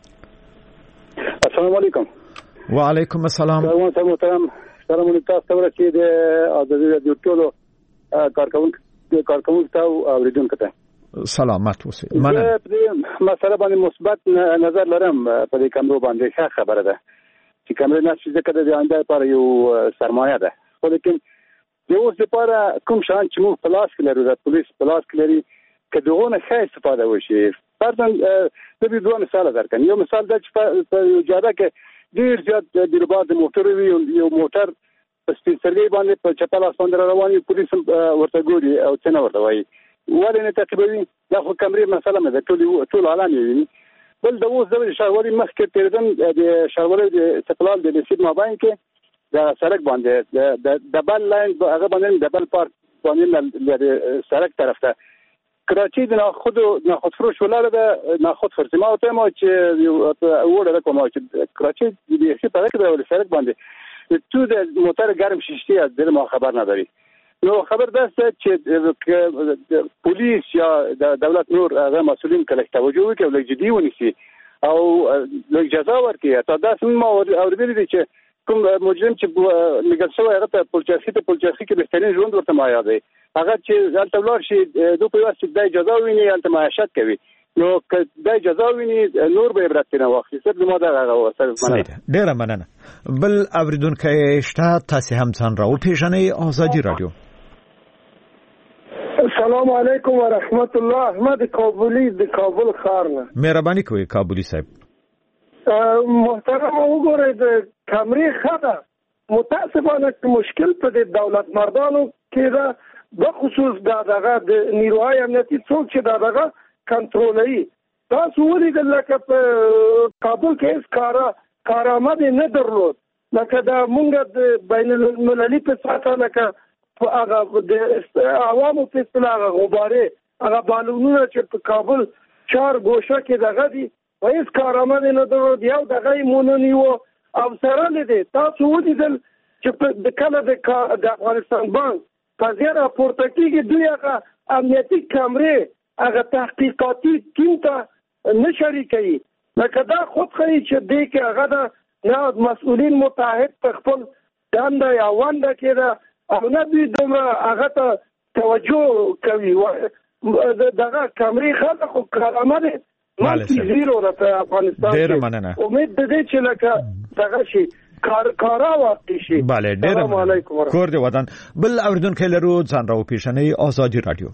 السلام علیکم. وعلیکم السلام. سلام محترم. سلام علیکم. تاسو ته د آزادي رادیو ټولو کارکونکو کارکونکو ته اوریدونکو ته سلامت اوسئ. مننه. مسله باندې مثبت نظر لرم په دې کامرو باندې. ښه خبره ده چې کامرې نشي ځکه د آینده لپاره یو سرمایه ده. خو لیکن د اوس لپاره کوم شان چې موږ پلاس کې لرو د پولیس پلاس کې لري که دغه ښه استفاده وشي. فرضاً د دې دوه مثال درکړم. یو مثال دا چې په یو جاده کې ډیر زیات د رباط موټر وي یو موټر په سپیڅلې باندې په چپل اسمان در روان وي پولیس ورته ګوري او څنګه ورته وایي ولې نه تعقیبوي. دا خو کمرې مسله نه ده. ټول ټول عالم یې بل د اوس د شاوري مخکې تیردم د شاوري د استقلال د نسب مابین کې د سړک باندې د دبل لاین هغه باندې دبل پارک باندې د سړک طرف ته کراچي د خود نه خود فروش ولر ده نه خود فرصما او ته ما چې وړه کومه چې کراچي د سی په کې د سړک باندې تو د موټر ګرم ششتي د ما خبر نه لري. نو خبر ده چې پولیس یا د دولت نور هغه مسؤلین کله توجه وکړي او جدي ونیسي او لږ جزا ورکړي. تا دا سم اوریدل دي چې کوم مجرم چې لګل شوی هغه ته پولچاسي ته پولچاسي کې بهترین ژوند ورته مایا دی. هغه چې ځل تولار شي دوی په واسطه د اجازه ویني البته معاشت کوي. نو که د اجازه ویني نور به عبرت نه واخلي. څه د ماده هغه وسره ډیره مننه. بل اوریدونکو شته تاسو هم ځان راو پیژنئ. آزادي رادیو. السلام علیکم و رحمت الله. احمد کابلی د کابل ښار نه. مهرباني کوئ کابلی صاحب. محترم وګورئ د کمرې خطه متاسفانه مشکل په د دولت مردانو کې ده بخصوص دا دغه د نیروهای امنیتي څوک چې دا دغه کنټرولوي. تاسو ولیدل لکه په کابل کې هیڅ کارا کارآمد نه درلود لکه دا مونږ د بین المللي په ساته لکه په هغه د عوامو په اصطلاح غبارې هغه بالونونه چې په کابل چار ګوشه کې دغه دي هیڅ کارآمد نه درلود. یو دغه مونونی و او سره لیدي. تاسو ولیدل چې د کله د افغانستان بانک په زیات راپورته کېږي دوی هغه امنیتي کامرې هغه تحقیقاتي ټیم ته نه شریکوي. لکه دا خود ښیي چې دی کې هغه د نه مسؤلین متحد په خپل دنده یا ونده کې ده او نه دوی دومره هغه ته توجه کوي. دغه کامرې خلک خو کارآمد مالکی زیرو ده په افغانستان کې. امید ده دی چې لکه دغه شي کار کارا واقع شي. بله ډیره کور دی ودان. بل اوریدونکو لرو ځان راو پیژنئ. آزادي رادیو.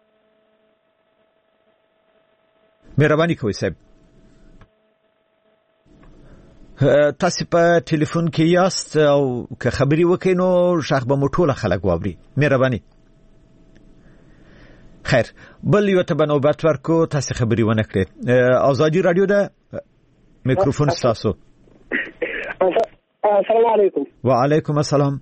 مهرباني کوئ صاحب. تاسو په ټلیفون کې یاست او که خبري وکړئ نو شخ به مو ټول خلک واوري. مهرباني. خیر بل یو ته بنوبت ورکو تاسو خبري ونه کړئ. آزادي رادیو ده میکروفون تاسو. السلام علیکم. وعلیکم السلام.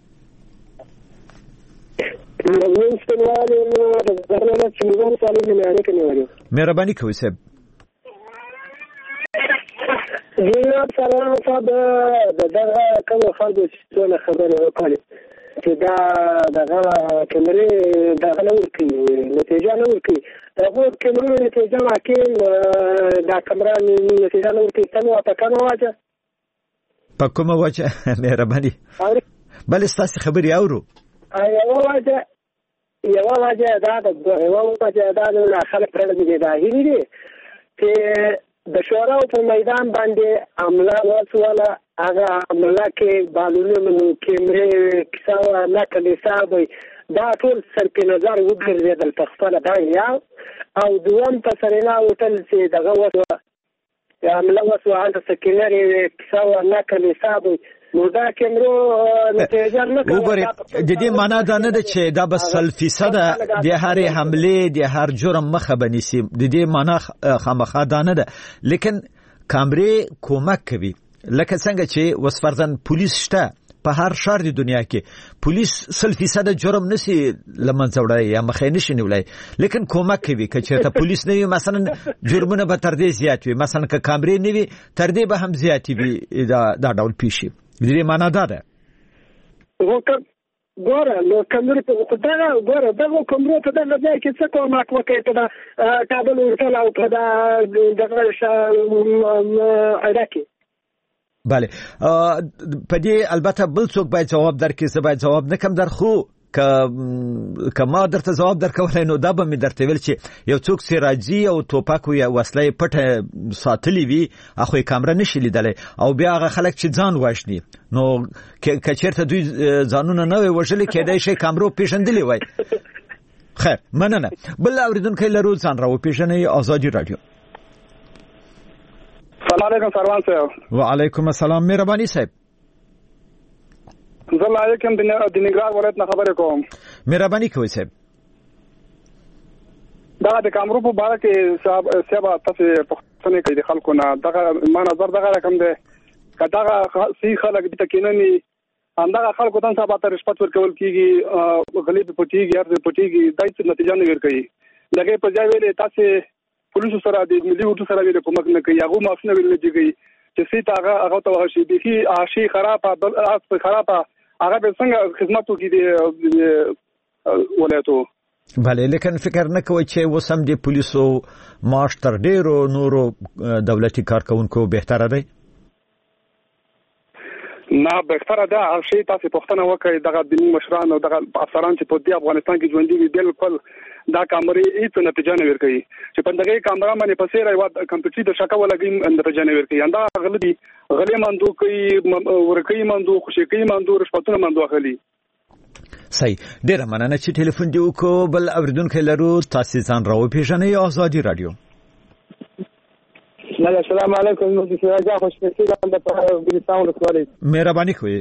مهرباني کوئ صاحب. جناب سلام صاحب دغه کوم خلکو څه خبره وکړي چې دا دغه کمرې دغه نور کې نتیجه نور کې دغه کمرې نتیجه ماکې دا کمره نتیجه نور کې څنګه پکانو واجه په کومه وجه. مهرباني. بل ستاسو خبري اورو. یو وجه یو وجه دا د یو وجه دا د خلک پرې دي دا هیلې چې د شوراو په میدان باندې عمله وسوله هغه عمله کې بالونو کیمرې کیسه نه کلیسا وي دا ټول سرپی نظر وګرځېدل په خپله دا یو او دوم په سرینا هوټل چې دغه وسوه عمله وسوه هلته سکینرې کیسه نه کلیسا وي نو دا کیمرو نتیجه نه کوي. وګورئ د دې معنا دا نه ده چې دا به سل فیصده د هرې حملې د هر جرم مخه به نیسي، د دې معنا خامخا دا نه ده، لیکن کامرې کومک کوي. لکه څنګه چې اوس فرضاً پولیس شته په هر ښار د دنیا کې، پولیس سل فیصده جرم نشي له منځه وړی یا مخه نشي نیولی، لیکن کومک کوي. که چېرته پولیس نه وي مثلا جرمونه به تر دې زیات وي، مثلا که کامرې نه وي تر دې به هم زیاتې وي دا ډول پیښې. د دې معنا دا ده. ګوره نو کمرې په دغه ګوره دغه کمرې په دغه ځای کې څه کومک وکړي په د کابل هوټل او په د دغه عراقي. بله په دې البته بل څوک باید جواب درکړي، زه باید جواب نه کم در، خو که ما درته جواب درکولی نو دا به مې درته ویل چې یو څوک چې راځي او توپک یا وسله یې پټه ساتلې وي هغه یې کامره نشي لیدلی، او بیا هغه خلک چې ځان وژني نو که چېرته دوی ځانونه نه وی وژلي کېدای شي کامرو پېژندلي وای. خیر مننه. بل اورېدونکی لرو، ځان را وپېژنئ. آزادي راډیو. سلام علیکم سروان صاحب. وعلیکم السلام. مهرباني صاحب. زه لایق یم د ننګرهار ولایت نه خبرې کوم. مهرباني کوئ صاحب. دغه د کامرو په باره کې صاحب تاسې پوښتنې کوي د خلکو نه. دغه ما نظر دغه رقم دی که دغه صحیح خلک دلته کېنني همدغه خلکو ته صاحب ته رشوت ورکول کېږي، غلې پې پټېږي، هر څه پټېږي، دا هېڅ نتیجه نه ورکوي. د هغې په ځای ویلې تاسې پولیسو سره د ملي اردو سره ویلې کومک نه کوي، هغو معافونه ویل نه کېږي چې صحیح ته هغه هغه ته وغږي بیخي شي خرابه خرابه هغه به څنګه خدمت وکړي د ولایتو. بله، لیکن فکر نه کوئ چې اوس هم د پولیسو معاش تر ډېرو نورو دولتي کارکوونکو بهتره دی؟ نه بهتره ده. هر شی تاسې پوښتنه وکړئ دغه دیني مشران او دغه افسران چې په دې افغانستان کې ژوندي وي بالکل دا کامرې هېڅ نتیجه نه ورکوي چې په دغه کامرا باندې په څېر یوه کمپیوټري د شکه ولګوي نتیجه نه ورکوي. همدا غله دي، غلې ماندو کوي، ورکوي ماندو، خوشي ماندو، رشوتونه ماندو اخلي. صحیح. ډېره مننه چې ټلیفون دې وکړو. بل اورېدونکی لرو، تاسې ځان را وپېژنئ. آزادي راډیو. السلام علیکم. زه سراج خوشبختی یم د ګلستان ولسوالۍ. مهرباني کوئ.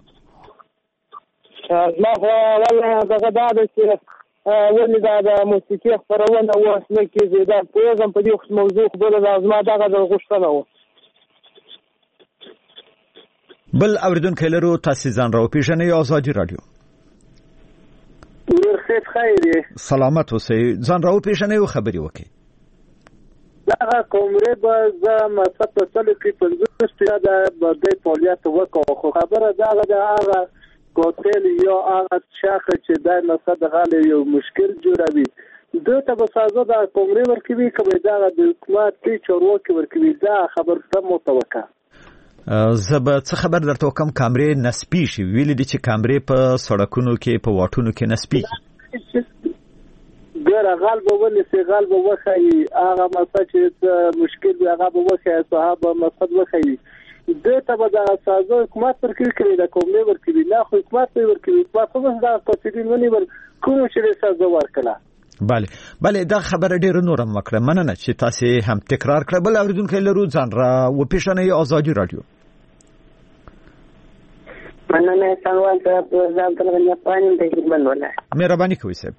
زما خو اول دغه دا ده چې ولې دا د موسیقي خپرونه اوس نه کېږي، دا پوهېږم په دې موضوع خو بله ده، زما دغه د غوښتنه وه. بل اورېدونکی لرو، تاسې ځان را وپېژنئ. آزادي راډیو. نور خیر خیر. سلامت اوسئ. ځان را وپېژنئ او خبرې وکړئ. دغه کمرې به زه مصرف په سلو کې پنځوس فیصده به دې فعالیت وکړو، خو خبره دغه د هغه قاتل یا هغه شخص چې دا مصرف دغه یو مشکل جوړوي دوی ته به سازه د کمرې ورکوي که به دغه د حکومت تی چارواکي ورکوي. دا خبر ته متوقع زه به څه خبر درته وکړم. کامرې نسبي شي، ویلي دي چې کامرې په سړکونو کې په واټونو کې نسبي ګره غال به ونیسي، غال به وښایي، هغه مسله چې مشکل وي هغه به وښایي، صاحب مقصد وښایي. دوی ته به دغه سازه حکومت ورکوي که د کمرې ورکوي، نه خو حکومت به یې ورکوي. حکومت خو بس دغه قاصدین ونیول کومو چې یې سازه ورکړه. بله بله، دا خبره ډېره نور هم وکړه. مننه چې تاسې هم تکرار کړه. بل اورېدونکی لرو، ځان را وپېژنئ. آزادي راډیو. مننه سروان صاحب، زه عبدالغني افغان یم د هلمند ولایت. مهرباني کوئ صاحب.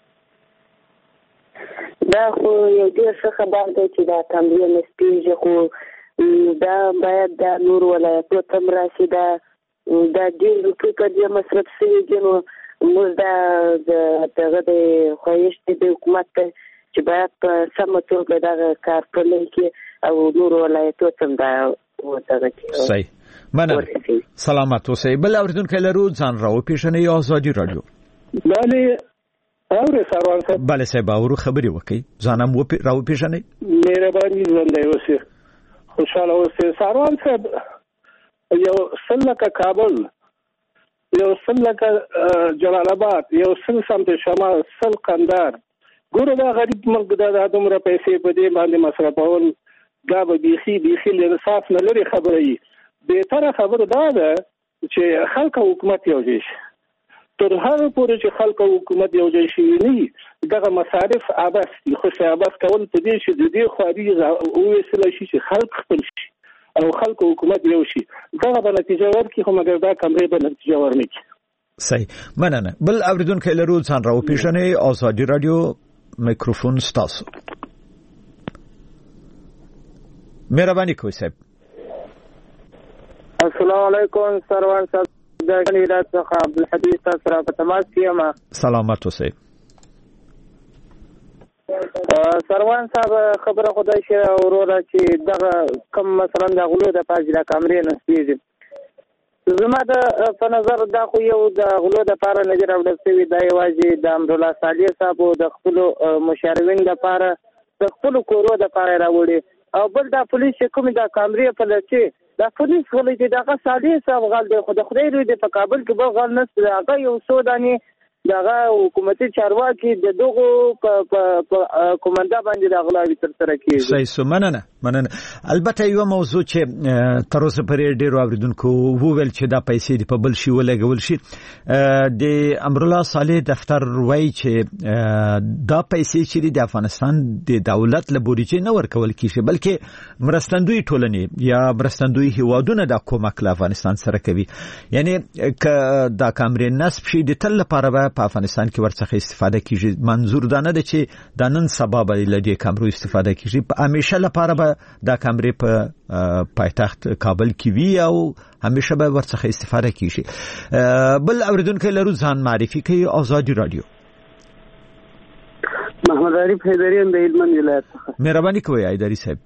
دا خو یو ډېر ښه خبر دی چې دا کمرې نسبېږي، خو دا باید د نورو ولایتو ته هم راشي. دا دا ډېر روپۍ په دې مصرف شوي دي، نو موږ دا د دغه د خواهش دی د حکومت ته چې باید په سمه توګه دغه کار پلی کړي او نورو ولایتو ته هم دا ودغه کړي. صحیح. مننه. سلامت اوسئ. بل اورېدونکی لرو، ځان را وپېژنئ. آزادي راډیو. بله اورې سروان صاحب. بله صاحب، اورو خبرې وکړئ. ځان هم را وپېژنئ. مهرباني ژوندی اوسئ، خوشحاله اوسئ. سروان صاحب، یو سل لکه کابل، یو سل لکه جلال آباد، یو سل سمت شمال، سل قندار. ګوره دا غریب ملک دا دومره پیسې په دې باندې مصرفول دا به بیخي بیخي له انصاف نه لري خبره وي. بهتره خبره دا ده چې خلک او حکومت یو ځای شي. تر هغه پورې چې خلک او حکومت یو ځای شي نه دغه مصارف عبث دي. خو عبث کول په دې چې د دې خواري وسیله شي چې خلک خپل شي او خلک او حکومت یو شي. دغه به نتیجه ورکړي، خو مګر دا کمرې به نتیجه ورنکړي. صحیح، مننه. بل اوریدونکو لرو ځان راو پیژنې آزادي رادیو میکروفون ستاسو. مهرباني کوئ صاحب. السلام علیکم سروان صاحب، د ولایت څخه عبدالحدیث تاسو را په تماس کیم. سلامت اوسئ. سروان صاحب خبره خدای شه وروره چې دغه کم مثلا د غلو د پاج د کمرې نسبیږي. زما د په نظر دا خو یو د غلو د پاره نه دی راوړل شوی، دا یوازې د امرالله صالح صاحب د خپل مشاورین د پاره د خپل کورو د پاره راوړي. او بل دا پولیس کوم د کمرې په لچې دا پولیس ولې چې دغه صالح صاحب غل دی، خو د خدای لوی دی په کابل کې به غل نشته. هغه یو سوداني دغه حکومتي چارواکي د دغه په کومنده باندې د غلاوي تر سره کیږي. صحیح سمننه مننه. البته یو موضوع چې تر اوسه پرې ډیرو اوریدونکو وویل چې دا پیسې د په بل شي ولګول شي. د امرالله صالح دفتر وایي چې دا پیسې چې د افغانستان د دولت له بودیجې نه ورکول کیږي، بلکې مرستندوی ټولنې یا مرستندوی هیوادونه د کومک له افغانستان سره کوي. یعنی ک دا کمرې نصب شي د تل لپاره په افغانستان کې ورڅخه استفاده کیږي. منظور دا نه ده چې د نن سبا به له دې کمرو استفاده کیږي، په همیشه لپاره به دا کمرې په پایتخت کابل کې وي او همیشه به ورڅخه استفاده کیږي. بل اوریدونکو لرو ځان معرفي کوي. آزادي رادیو. محمد عارف حیدری د هلمند ولایت څخه. مهرباني کوئ حیدری صاحب.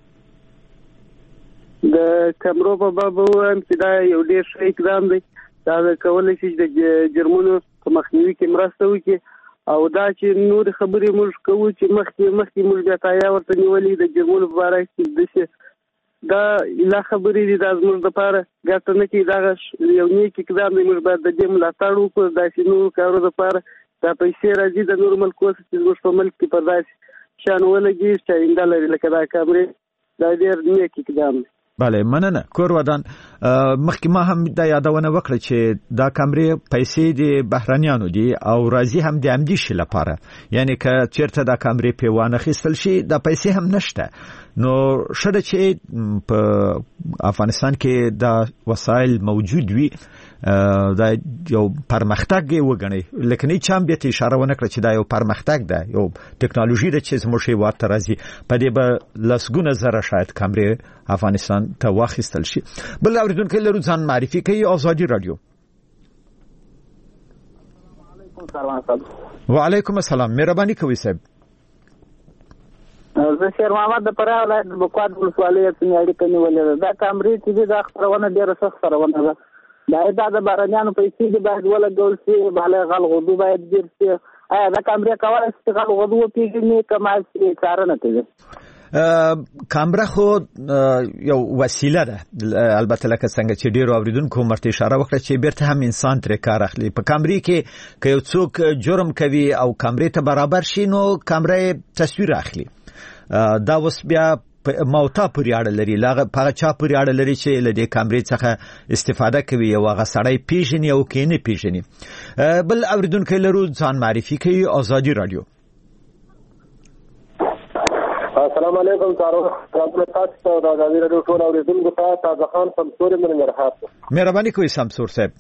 د کمرو په باب وایم چې دا یو ډیر ښه اقدام دی. دا کولای شي د جرمونو په مخنیوي کې مرسته وکړي، او دا چې نور خبرې موږ کوو چې مخکې مخکې موږ بیا تایا ورته نیولې د جرمونو په اړه کې د دا لا خبرې دي. دا زموږ لپاره ګټه نه کوي. دا یو نیک اقدام دی. موږ باید د دې ملاتړ وکړو. داسې نورو کارو لپاره دا پیسې راځي د نورو ملکو څخه چې زموږ په ملک کې په داسې شان ولګي چې آینده لري لکه دا کمرې. دا ډېر نیک اقدام دی. بله مننه. کور ودان مخکې ما هم دا یادونه وکړه چې دا کمرې پیسې د بهرانیانو دي او راځي هم د همدې شي لپاره. یعنی که چیرته دا کمرې په وانه خېستل شي دا پیسې هم نشته، نو شته چې په افغانستان کې دا وسایل موجود وي، دا یو پرمختګ وګڼي. لکه نه چم به اشاره ونه کړ چې دا یو پرمختګ ده، یو ټکنالوژي ده چې زموږ هیواد ته راځي. په دې به لسګونه زره شاید کمرې افغانستان ته واخیستل شي. بل اوریدونکو لرو ځان معرفي کوي. آزادي رادیو. وعلیکم السلام. مهرباني کوئ صاحب. زه شیر محمد د فراه ولایت د بکواد ولسوالۍ څخه اړیکه نیولې ده. دا کمرې چې دا خبرونه ډیره سخت خبرونه ده. دا د بهرنیانو پیسې دي باید ولګول شي، بالا غل غدو باید ډیر شي. آیا دا کمرې کولای شي غل غدو وپیژني کما چې کار نه کوي؟ کامرا خو یو وسیله ده، البته لکه څنګه چې ډیرو اوریدونکو مرته اشاره وکړه چې بیرته هم انسان تر کار اخلي. په کامرې کې که یو څوک جرم کوي او کامرې ته برابر شي نو کامرې تصویر اخلي. دا وس بیا موتا پورې اړه لري، لاغه په چا پورې اړه لري چې له دې کامرې څخه استفاده کوي او هغه سړی پیژني او کینه پیژني. بل اوریدونکو لرو ځان معرفي کوي. آزادي رادیو. السلام علیکم. تاسو تاسو د آزادي رادیو ټول اوریدونکو ته تازه خان سمسور من مرحبا. مهرباني کوئ سمسور صاحب.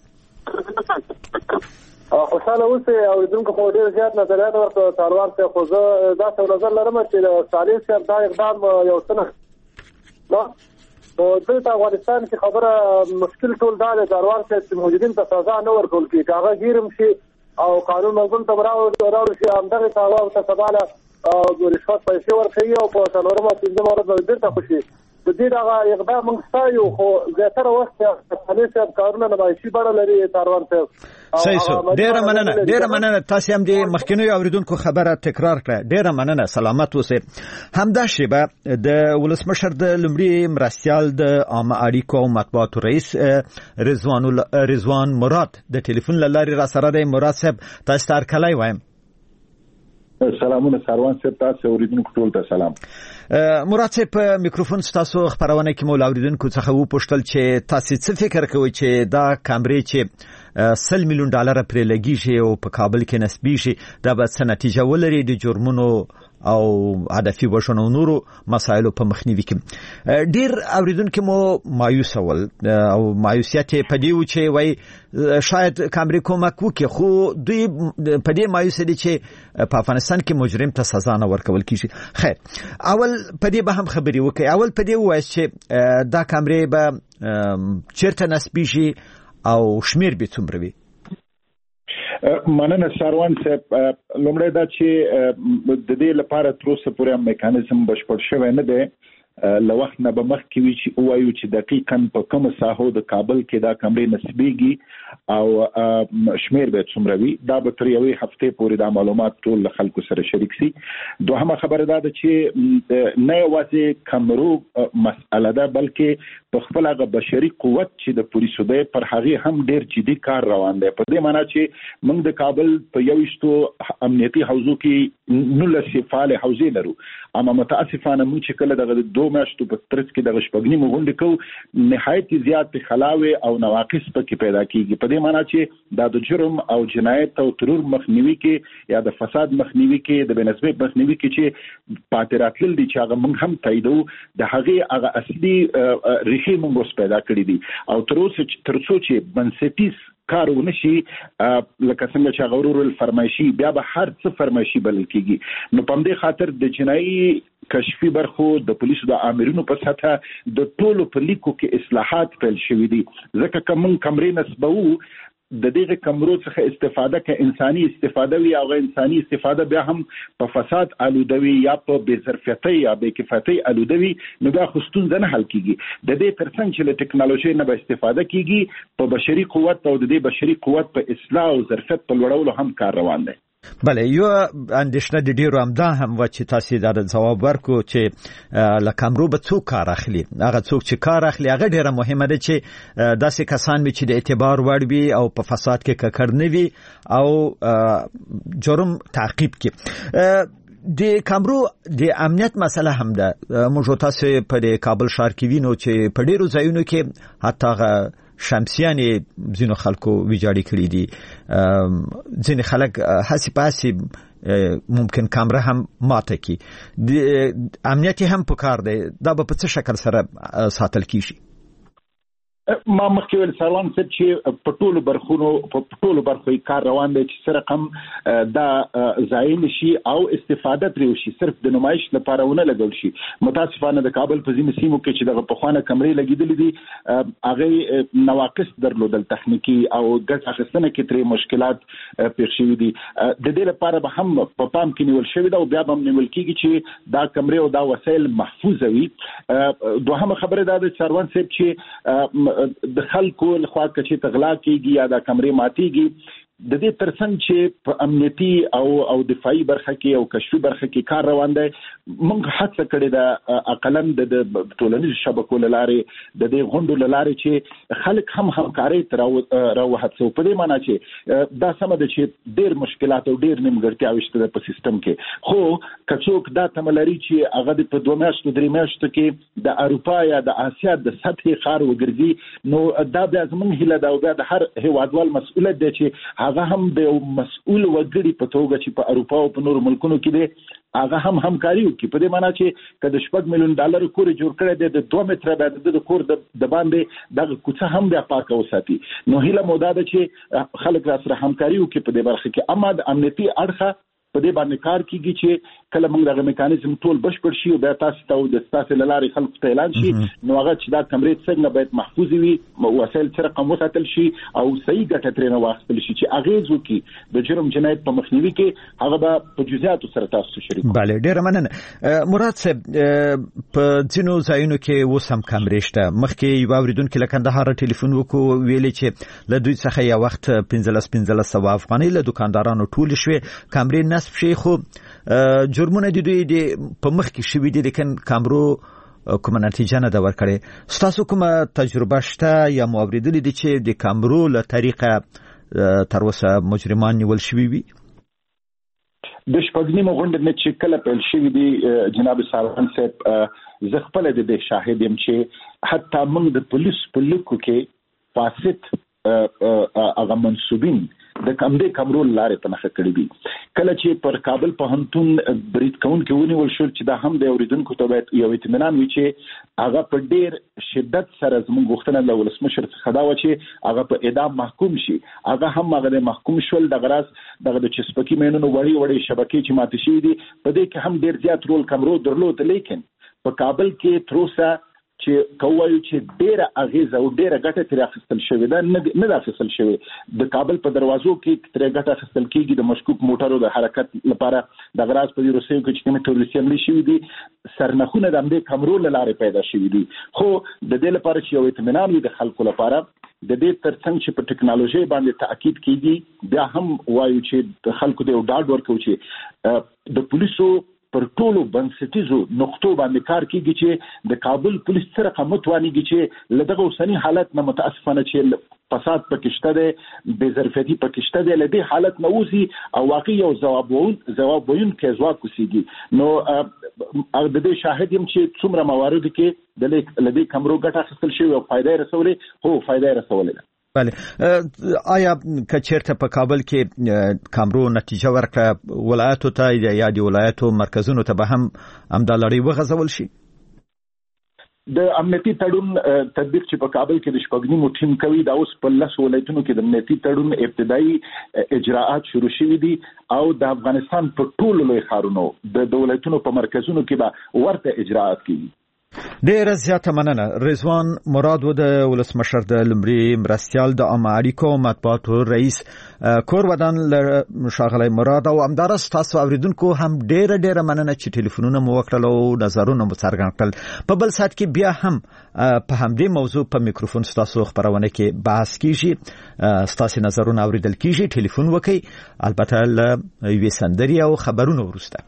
خوشاله اوسئ. اوریدونکو خو ډیر زیات نظریات ورته څاروان ته خو زه دا څه نظر لرم چې صالح صاحب دا اقدام یو څه نه نو دلته افغانستان کې خبره مشکل ټول دا دی څاروان چې موجودین ته سزا نه ورکول کېږي. هغه ګیرم شي او قانون منظم ته راوړل شي، همدغه تاوا او تسباله او رشوت پیسې ورکوي او په څلورمه پنځمه ورځ به بیرته خوشي. د دې دغه اقدام موږ ستایو، خو زیاتره وخت صالح صاحب کارونه نمایشي بڼه لري څاروان صاحب. صحیح سو. ډیره مننه ډیره مننه. تاسو هم د مخکینی اوریدونکو خبره تکرار کړه. ډیره مننه. سلامت اوسئ. همدا شیبه د ولسمشر د لمړي مرستيال د عامه اړیکو او مطبوعاتو رئیس رضوان رضوان مراد د ټلیفون لارې را سره دی. مراد صاحب تاسو تر کله وایم؟ سلامونه سروان صاحب، تاسو اوریدونکو ټول ته سلام. مراد صاحب، په میکروفون تاسو خبرونه کې مول اوریدونکو څخه و پوښتل چې تاسو څه فکر کوئ چې دا کامرې چې سل میلیون ډالر پرې لګیږي او په کابل کې نسبی شي دا به څه نتیجه ولري د جرمونو او هدفي وشنو نورو مسایلو په مخنیوي کې؟ ډیر اوریدونکو مو مایوس ول او مایوسیت په دی و چې وای شاید کامرې کومک وکړي، خو دوی په دې مایوس دي چې په افغانستان کې مجرم ته سزا نه ورکول کیږي. خیر، اول په دې به هم خبري وکړي، اول په دې وایي چې دا کامرې به چیرته نسبی شي او شمیر به څومره وي؟ مننه سروان صاحب. لومړی دا چې د دې لپاره تر اوسه پورې میکانیزم بشپړ شوی نه دی. له وخت نه به مخکې وي چې ووایو چې دقیقاً په کومه ساحو د کابل کې دا کمرې نسبیږي او شمیر به څومره وي. دا به تر یوې هفتې پورې دا معلومات ټول له خلکو سره شریک سي. دوهمه خبره دا ده چې نه یوازې کمرو مسأله ده، بلکې په خپل هغه بشري قوت چې د پولیسو دی پر هغې هم ډېر جدي کار روان دی. په دې معنا چې موږ د کابل په یویشتو امنیتي حوزو کې نولسې فعالې حوزې لرو، اما متاسفانه موږ چې کله دغه دو میاشتو په ترڅ کې دغه شپږ نیمه غونډې کوو، نهایت زیات خلاوې او نواقص پکې پیدا کیږي. په دې معنی چې دا د جرم او جنایت او ترور مخنیوي کې یا د فساد مخنیوي کې د بنسبت مخنیوي کې چې پاتې راتلل دي چې هغه موږ هم تاییدو، د هغې هغه اصلي ریښې موږ اوس پیدا کړي دي. او تر اوسه تر څو چې بنسټیز کار ونشي، لکه څنګه چې غرور الفرمایشي بیا به هر څه فرمایشي بلل کیږي. نو په دې خاطر د جنایي کشفي برخو د پولیسو د امرونو په سطح د ټولو په لیکو کې اصلاحات پیل شوي دي. ځکه کوم کمرې نسبو د دغه کمرو څخه استفاده ک انساني استفاده وي او انساني استفاده بیا هم په فساد آلودوي یا په بې ظرفیتۍ یا بې کفایتۍ آلودوي، نو دا خو ستونزه نه حل کیږي. د دې ترڅنګ چې له ټکنالوژي نه به استفاده کیږي، په بشري قوت او د دې بشري قوت په اصلاح او ظرفیت په لوړولو هم کار روان دی. بله، یو اندېښنه د ډیرو همدا هم و چې تاسو دا ځواب ورکو چې له کامرو به څوک کار اخلي. هغه څوک چې کار اخلي هغه ډیره مهمه ده چې داسې کسان وي چې د اعتبار وړ وي او په فساد کې ککړ نه وي او جرم تعقیب کړي. د کامرو د امنیت مسله هم ده. موږ تاسو په کابل ښار کې وینو چې په ډیرو ځایونو کې حتی شمسیانې ځینو خلکو ویجاړې کړي دي. ځینې خلک هسې پاسې ممکن کامره هم ماته کی. د امنیت هم په کار دی. دا به په څه شکل سره ساتل کیږي؟ ما مخکې ویل سروان صاحب چې په ټولو برخونو په ټولو برخو کار روان دی چې سره کم دا ځای نشي او استفاده پرې وشي، صرف د نمایش لپاره ونه لګول شي. متاسفانه د کابل په ځینو سیمو کې چې دغه پخوانه کمرې لګېدلې دي، هغه نواقص درلودل، تخنیکی او ګټه اخیستنه کې ترې مشکلات پیښ شوي دي. د دې لپاره به هم په پام کې نیول شوی ده او بیا به هم نیول کېږي چې دا کمرې او دا وسایل محفوظ وي. دوهمه خبره دا ده سروان صاحب چې د خلکو لخوا چې تغلا کیږي یا د کمرې ماتيږي، د دې ترڅنګ چې په امنیتي او او دفاعي برخه کې او کشفي برخه کې کار روان دی، موږ هڅه کړې ده اقلن د ټولنیزو شبکو لارې د دې غونډو لارې چې خلک هم همکاري تر راوهڅو. په دې معنی چې دا سم ده چې ډېر مشکلات او ډېر نیمګړتیاوې شته په سیستم کې، خو کڅوک دا تملري چې هغه په دوه میاشتو درې میاشتو کې د اروپا یا د آسیا د سطحې خار وګرځي، نو دا بیا زموږ هیله ده او بیا د هر هیوادوال مسؤلیت دی چې هغه هم د یو مسؤل وګړي په توګه چې په اروپا او په نورو ملکونو کې دی هغه هم همکاري وکړي. په دې معنی چې که د شپږ میلیون ډالر کور جوړ کړی دی، د دوه متره باید د کور د باندې دغه کوڅه هم بیا پاکه وساتي. نو هیله مو دا ده چې خلک را سره همکاري وکړي په دې برخه کې. اما د امنیتي اړخه په دې باندې کار کیږي چې کله موږ دغه میکانیزم ټول بشپړ شي او بیا تاسو ته د تاسو لارې خلکو ته اعلان شي، نو هغه چې دا کمرې څنګه باید محفوظ وي، وسایل سره رقم وساتل شي او صحیح ګټه ترې نه واخیستل شي چې اغیز وکړي د جرم جنایت په مخنیوي کې. هغه به په جزئیاتو سره تاسو شریک. بله، ډیره مننه. مراد صاحب، په ځینو ځایونو کې اوس هم کمرې شته. مخکې یو اوریدونکي له کندهار ټلیفون وکړو، ویلې چې له دوی څخه یو وخت پنځلس پنځلس سوه افغانۍ له دکاندارانو ټولې شوې، کمرې نصب شي، خو جرمونه د دوی د په مخ کې شوي دي، لیکن کامرو کومه نتیجه نه ده ورکړې. ستاسو کومه تجربه شته یا مو اورېدلې دي چې د کامرو له طریقه تر اوسه مجرمان نیول شوي وي؟ د شپږنیمو غونډې نه چې کله پیل شوې دي جناب ساروان صاحب زه خپله د دې شاهد یم چې حتی موږ د پولیس په لیکو کې فاسد هغه منصوبین د کمدې کمرول لارې په نښه کړي دي. کله چې پر کابل پوهنتون برید کوونکي ونیول شول چې دا هم د اورېدونکو ته باید یو اطمینان وي چې هغه په ډېر شدت سره زموږ غوښتنه له ولسمشر څخه دا وه چې هغه په اعدام محکوم شي. هغه هم هغه د محکوم شول. دغه راز دغه د چسپکي مینونو وړې وړې شبکې چې ماتې شوي دي په دې کې هم ډېر زیات رول کمرو درلود. لیکن په کابل کې تر اوسه چې کوایو چې ډیره اغیزه او ډیره ګټه ترې اخیستل شوې ده نه ده اخیستل شوې. د کابل په دروازو کې ترې ګټه اخیستل کېږي د مشکوک موټرو د حرکت لپاره. دغه راز په دې روسیو کې چې کومې تروریستي حملې شوي دي سرنخونه د همدې کمرو له لارې پیدا شوي دي. خو د دې لپاره چې یو اطمینان وي د خلکو لپاره د دې ترڅنګ چې په ټکنالوژي باندې تاکید کېږي بیا هم وایو چې د خلکو د یو ډاډ ورکوي چې د پولیسو پر ټولو بنسټیزو نقطو باندې کار کیږي چې د کابل پولیس سره قامت وانیږي چې له دغه اوسنی حالت نه متاسفانه چې فساد پکې شته دی بې ظرفیتي پکې شته دی له دې حالت نه وځي او واقعي یو ځواب وون ځواب ویونکی ځواک وسیږي. نو د دې شاهد یم چې څومره مواردو کې د له دې کمرو ګټه اخیستل شوې او فایده یې رسولې. هو فایده یې رسولې ده. بله آیا کچیرته په کابل کې کامرو نتیجه ورکړه ولایتو ته یا د ولایتو مرکزونو ته به هم همدا لړۍ وغځول شي؟ د امنیتي تړون تطبیق چې په کابل کې د شپږنیمو ټیم کوي دا اوس په لسو ولایتونو کې د امنیتي تړون ابتدایي اجراءات شروع شوي دي او د افغانستان په ټولو لوی ښارونو د ولایتونو په مرکزونو کې به ورته اجراءات کیږي. ډیره زیاته مننه. رضوان مراد و د ولسمشر د لمړي مرستیال د عامه اړیکو مطبوعاتو رئیس کور ودان له ښاغلی مراد او همداراز تاسو اوریدونکو هم ډیره ډیره مننه چې ټلیفونونه مو وکړل او نظرونه مو څرګند کړل. په بل ساعت کې بیا هم په همدې موضوع په میکروفون ستاسو خبرونه کې بحث کیږي. ستاسو نظرونه اوریدل کیږي. ټلیفون وکړئ البته له یوې سندرې او خبرونو وروسته.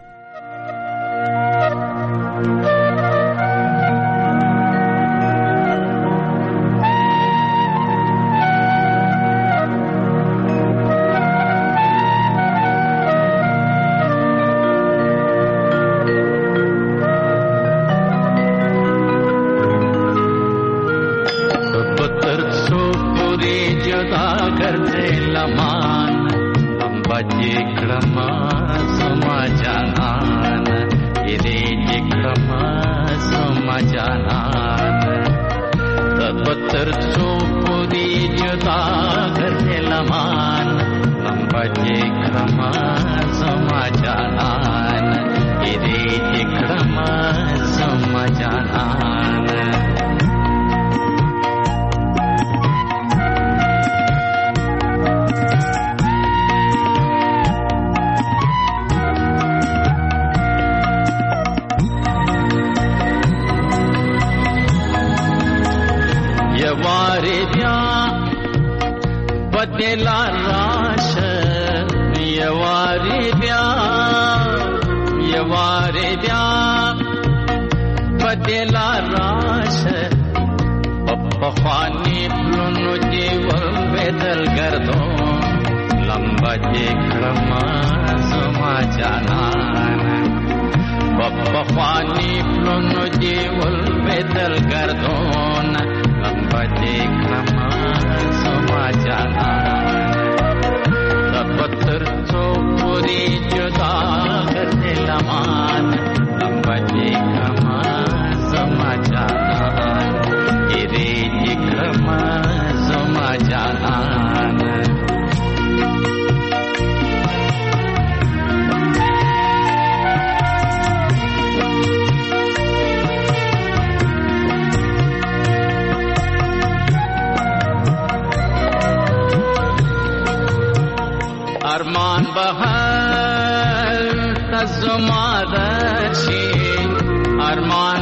ارمان بهر تزمادشی ارمان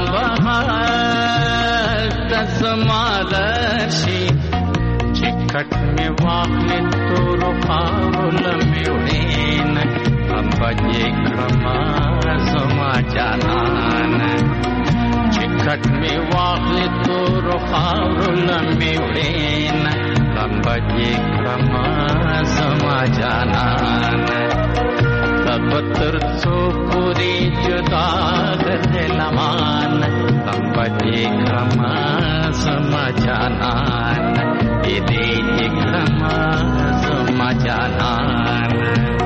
بهر تزمادشی چکٹ میں واقع تو رخاول میوڑین ام بجے کرما زما جانان چکٹ میں واقع تو رخاول میوڑین ام بجے کرما زما جانان लपतर सो पूरी जुदा गरे लमान लंबजे क्रमा समाचानान इदे क्रमा समाचानान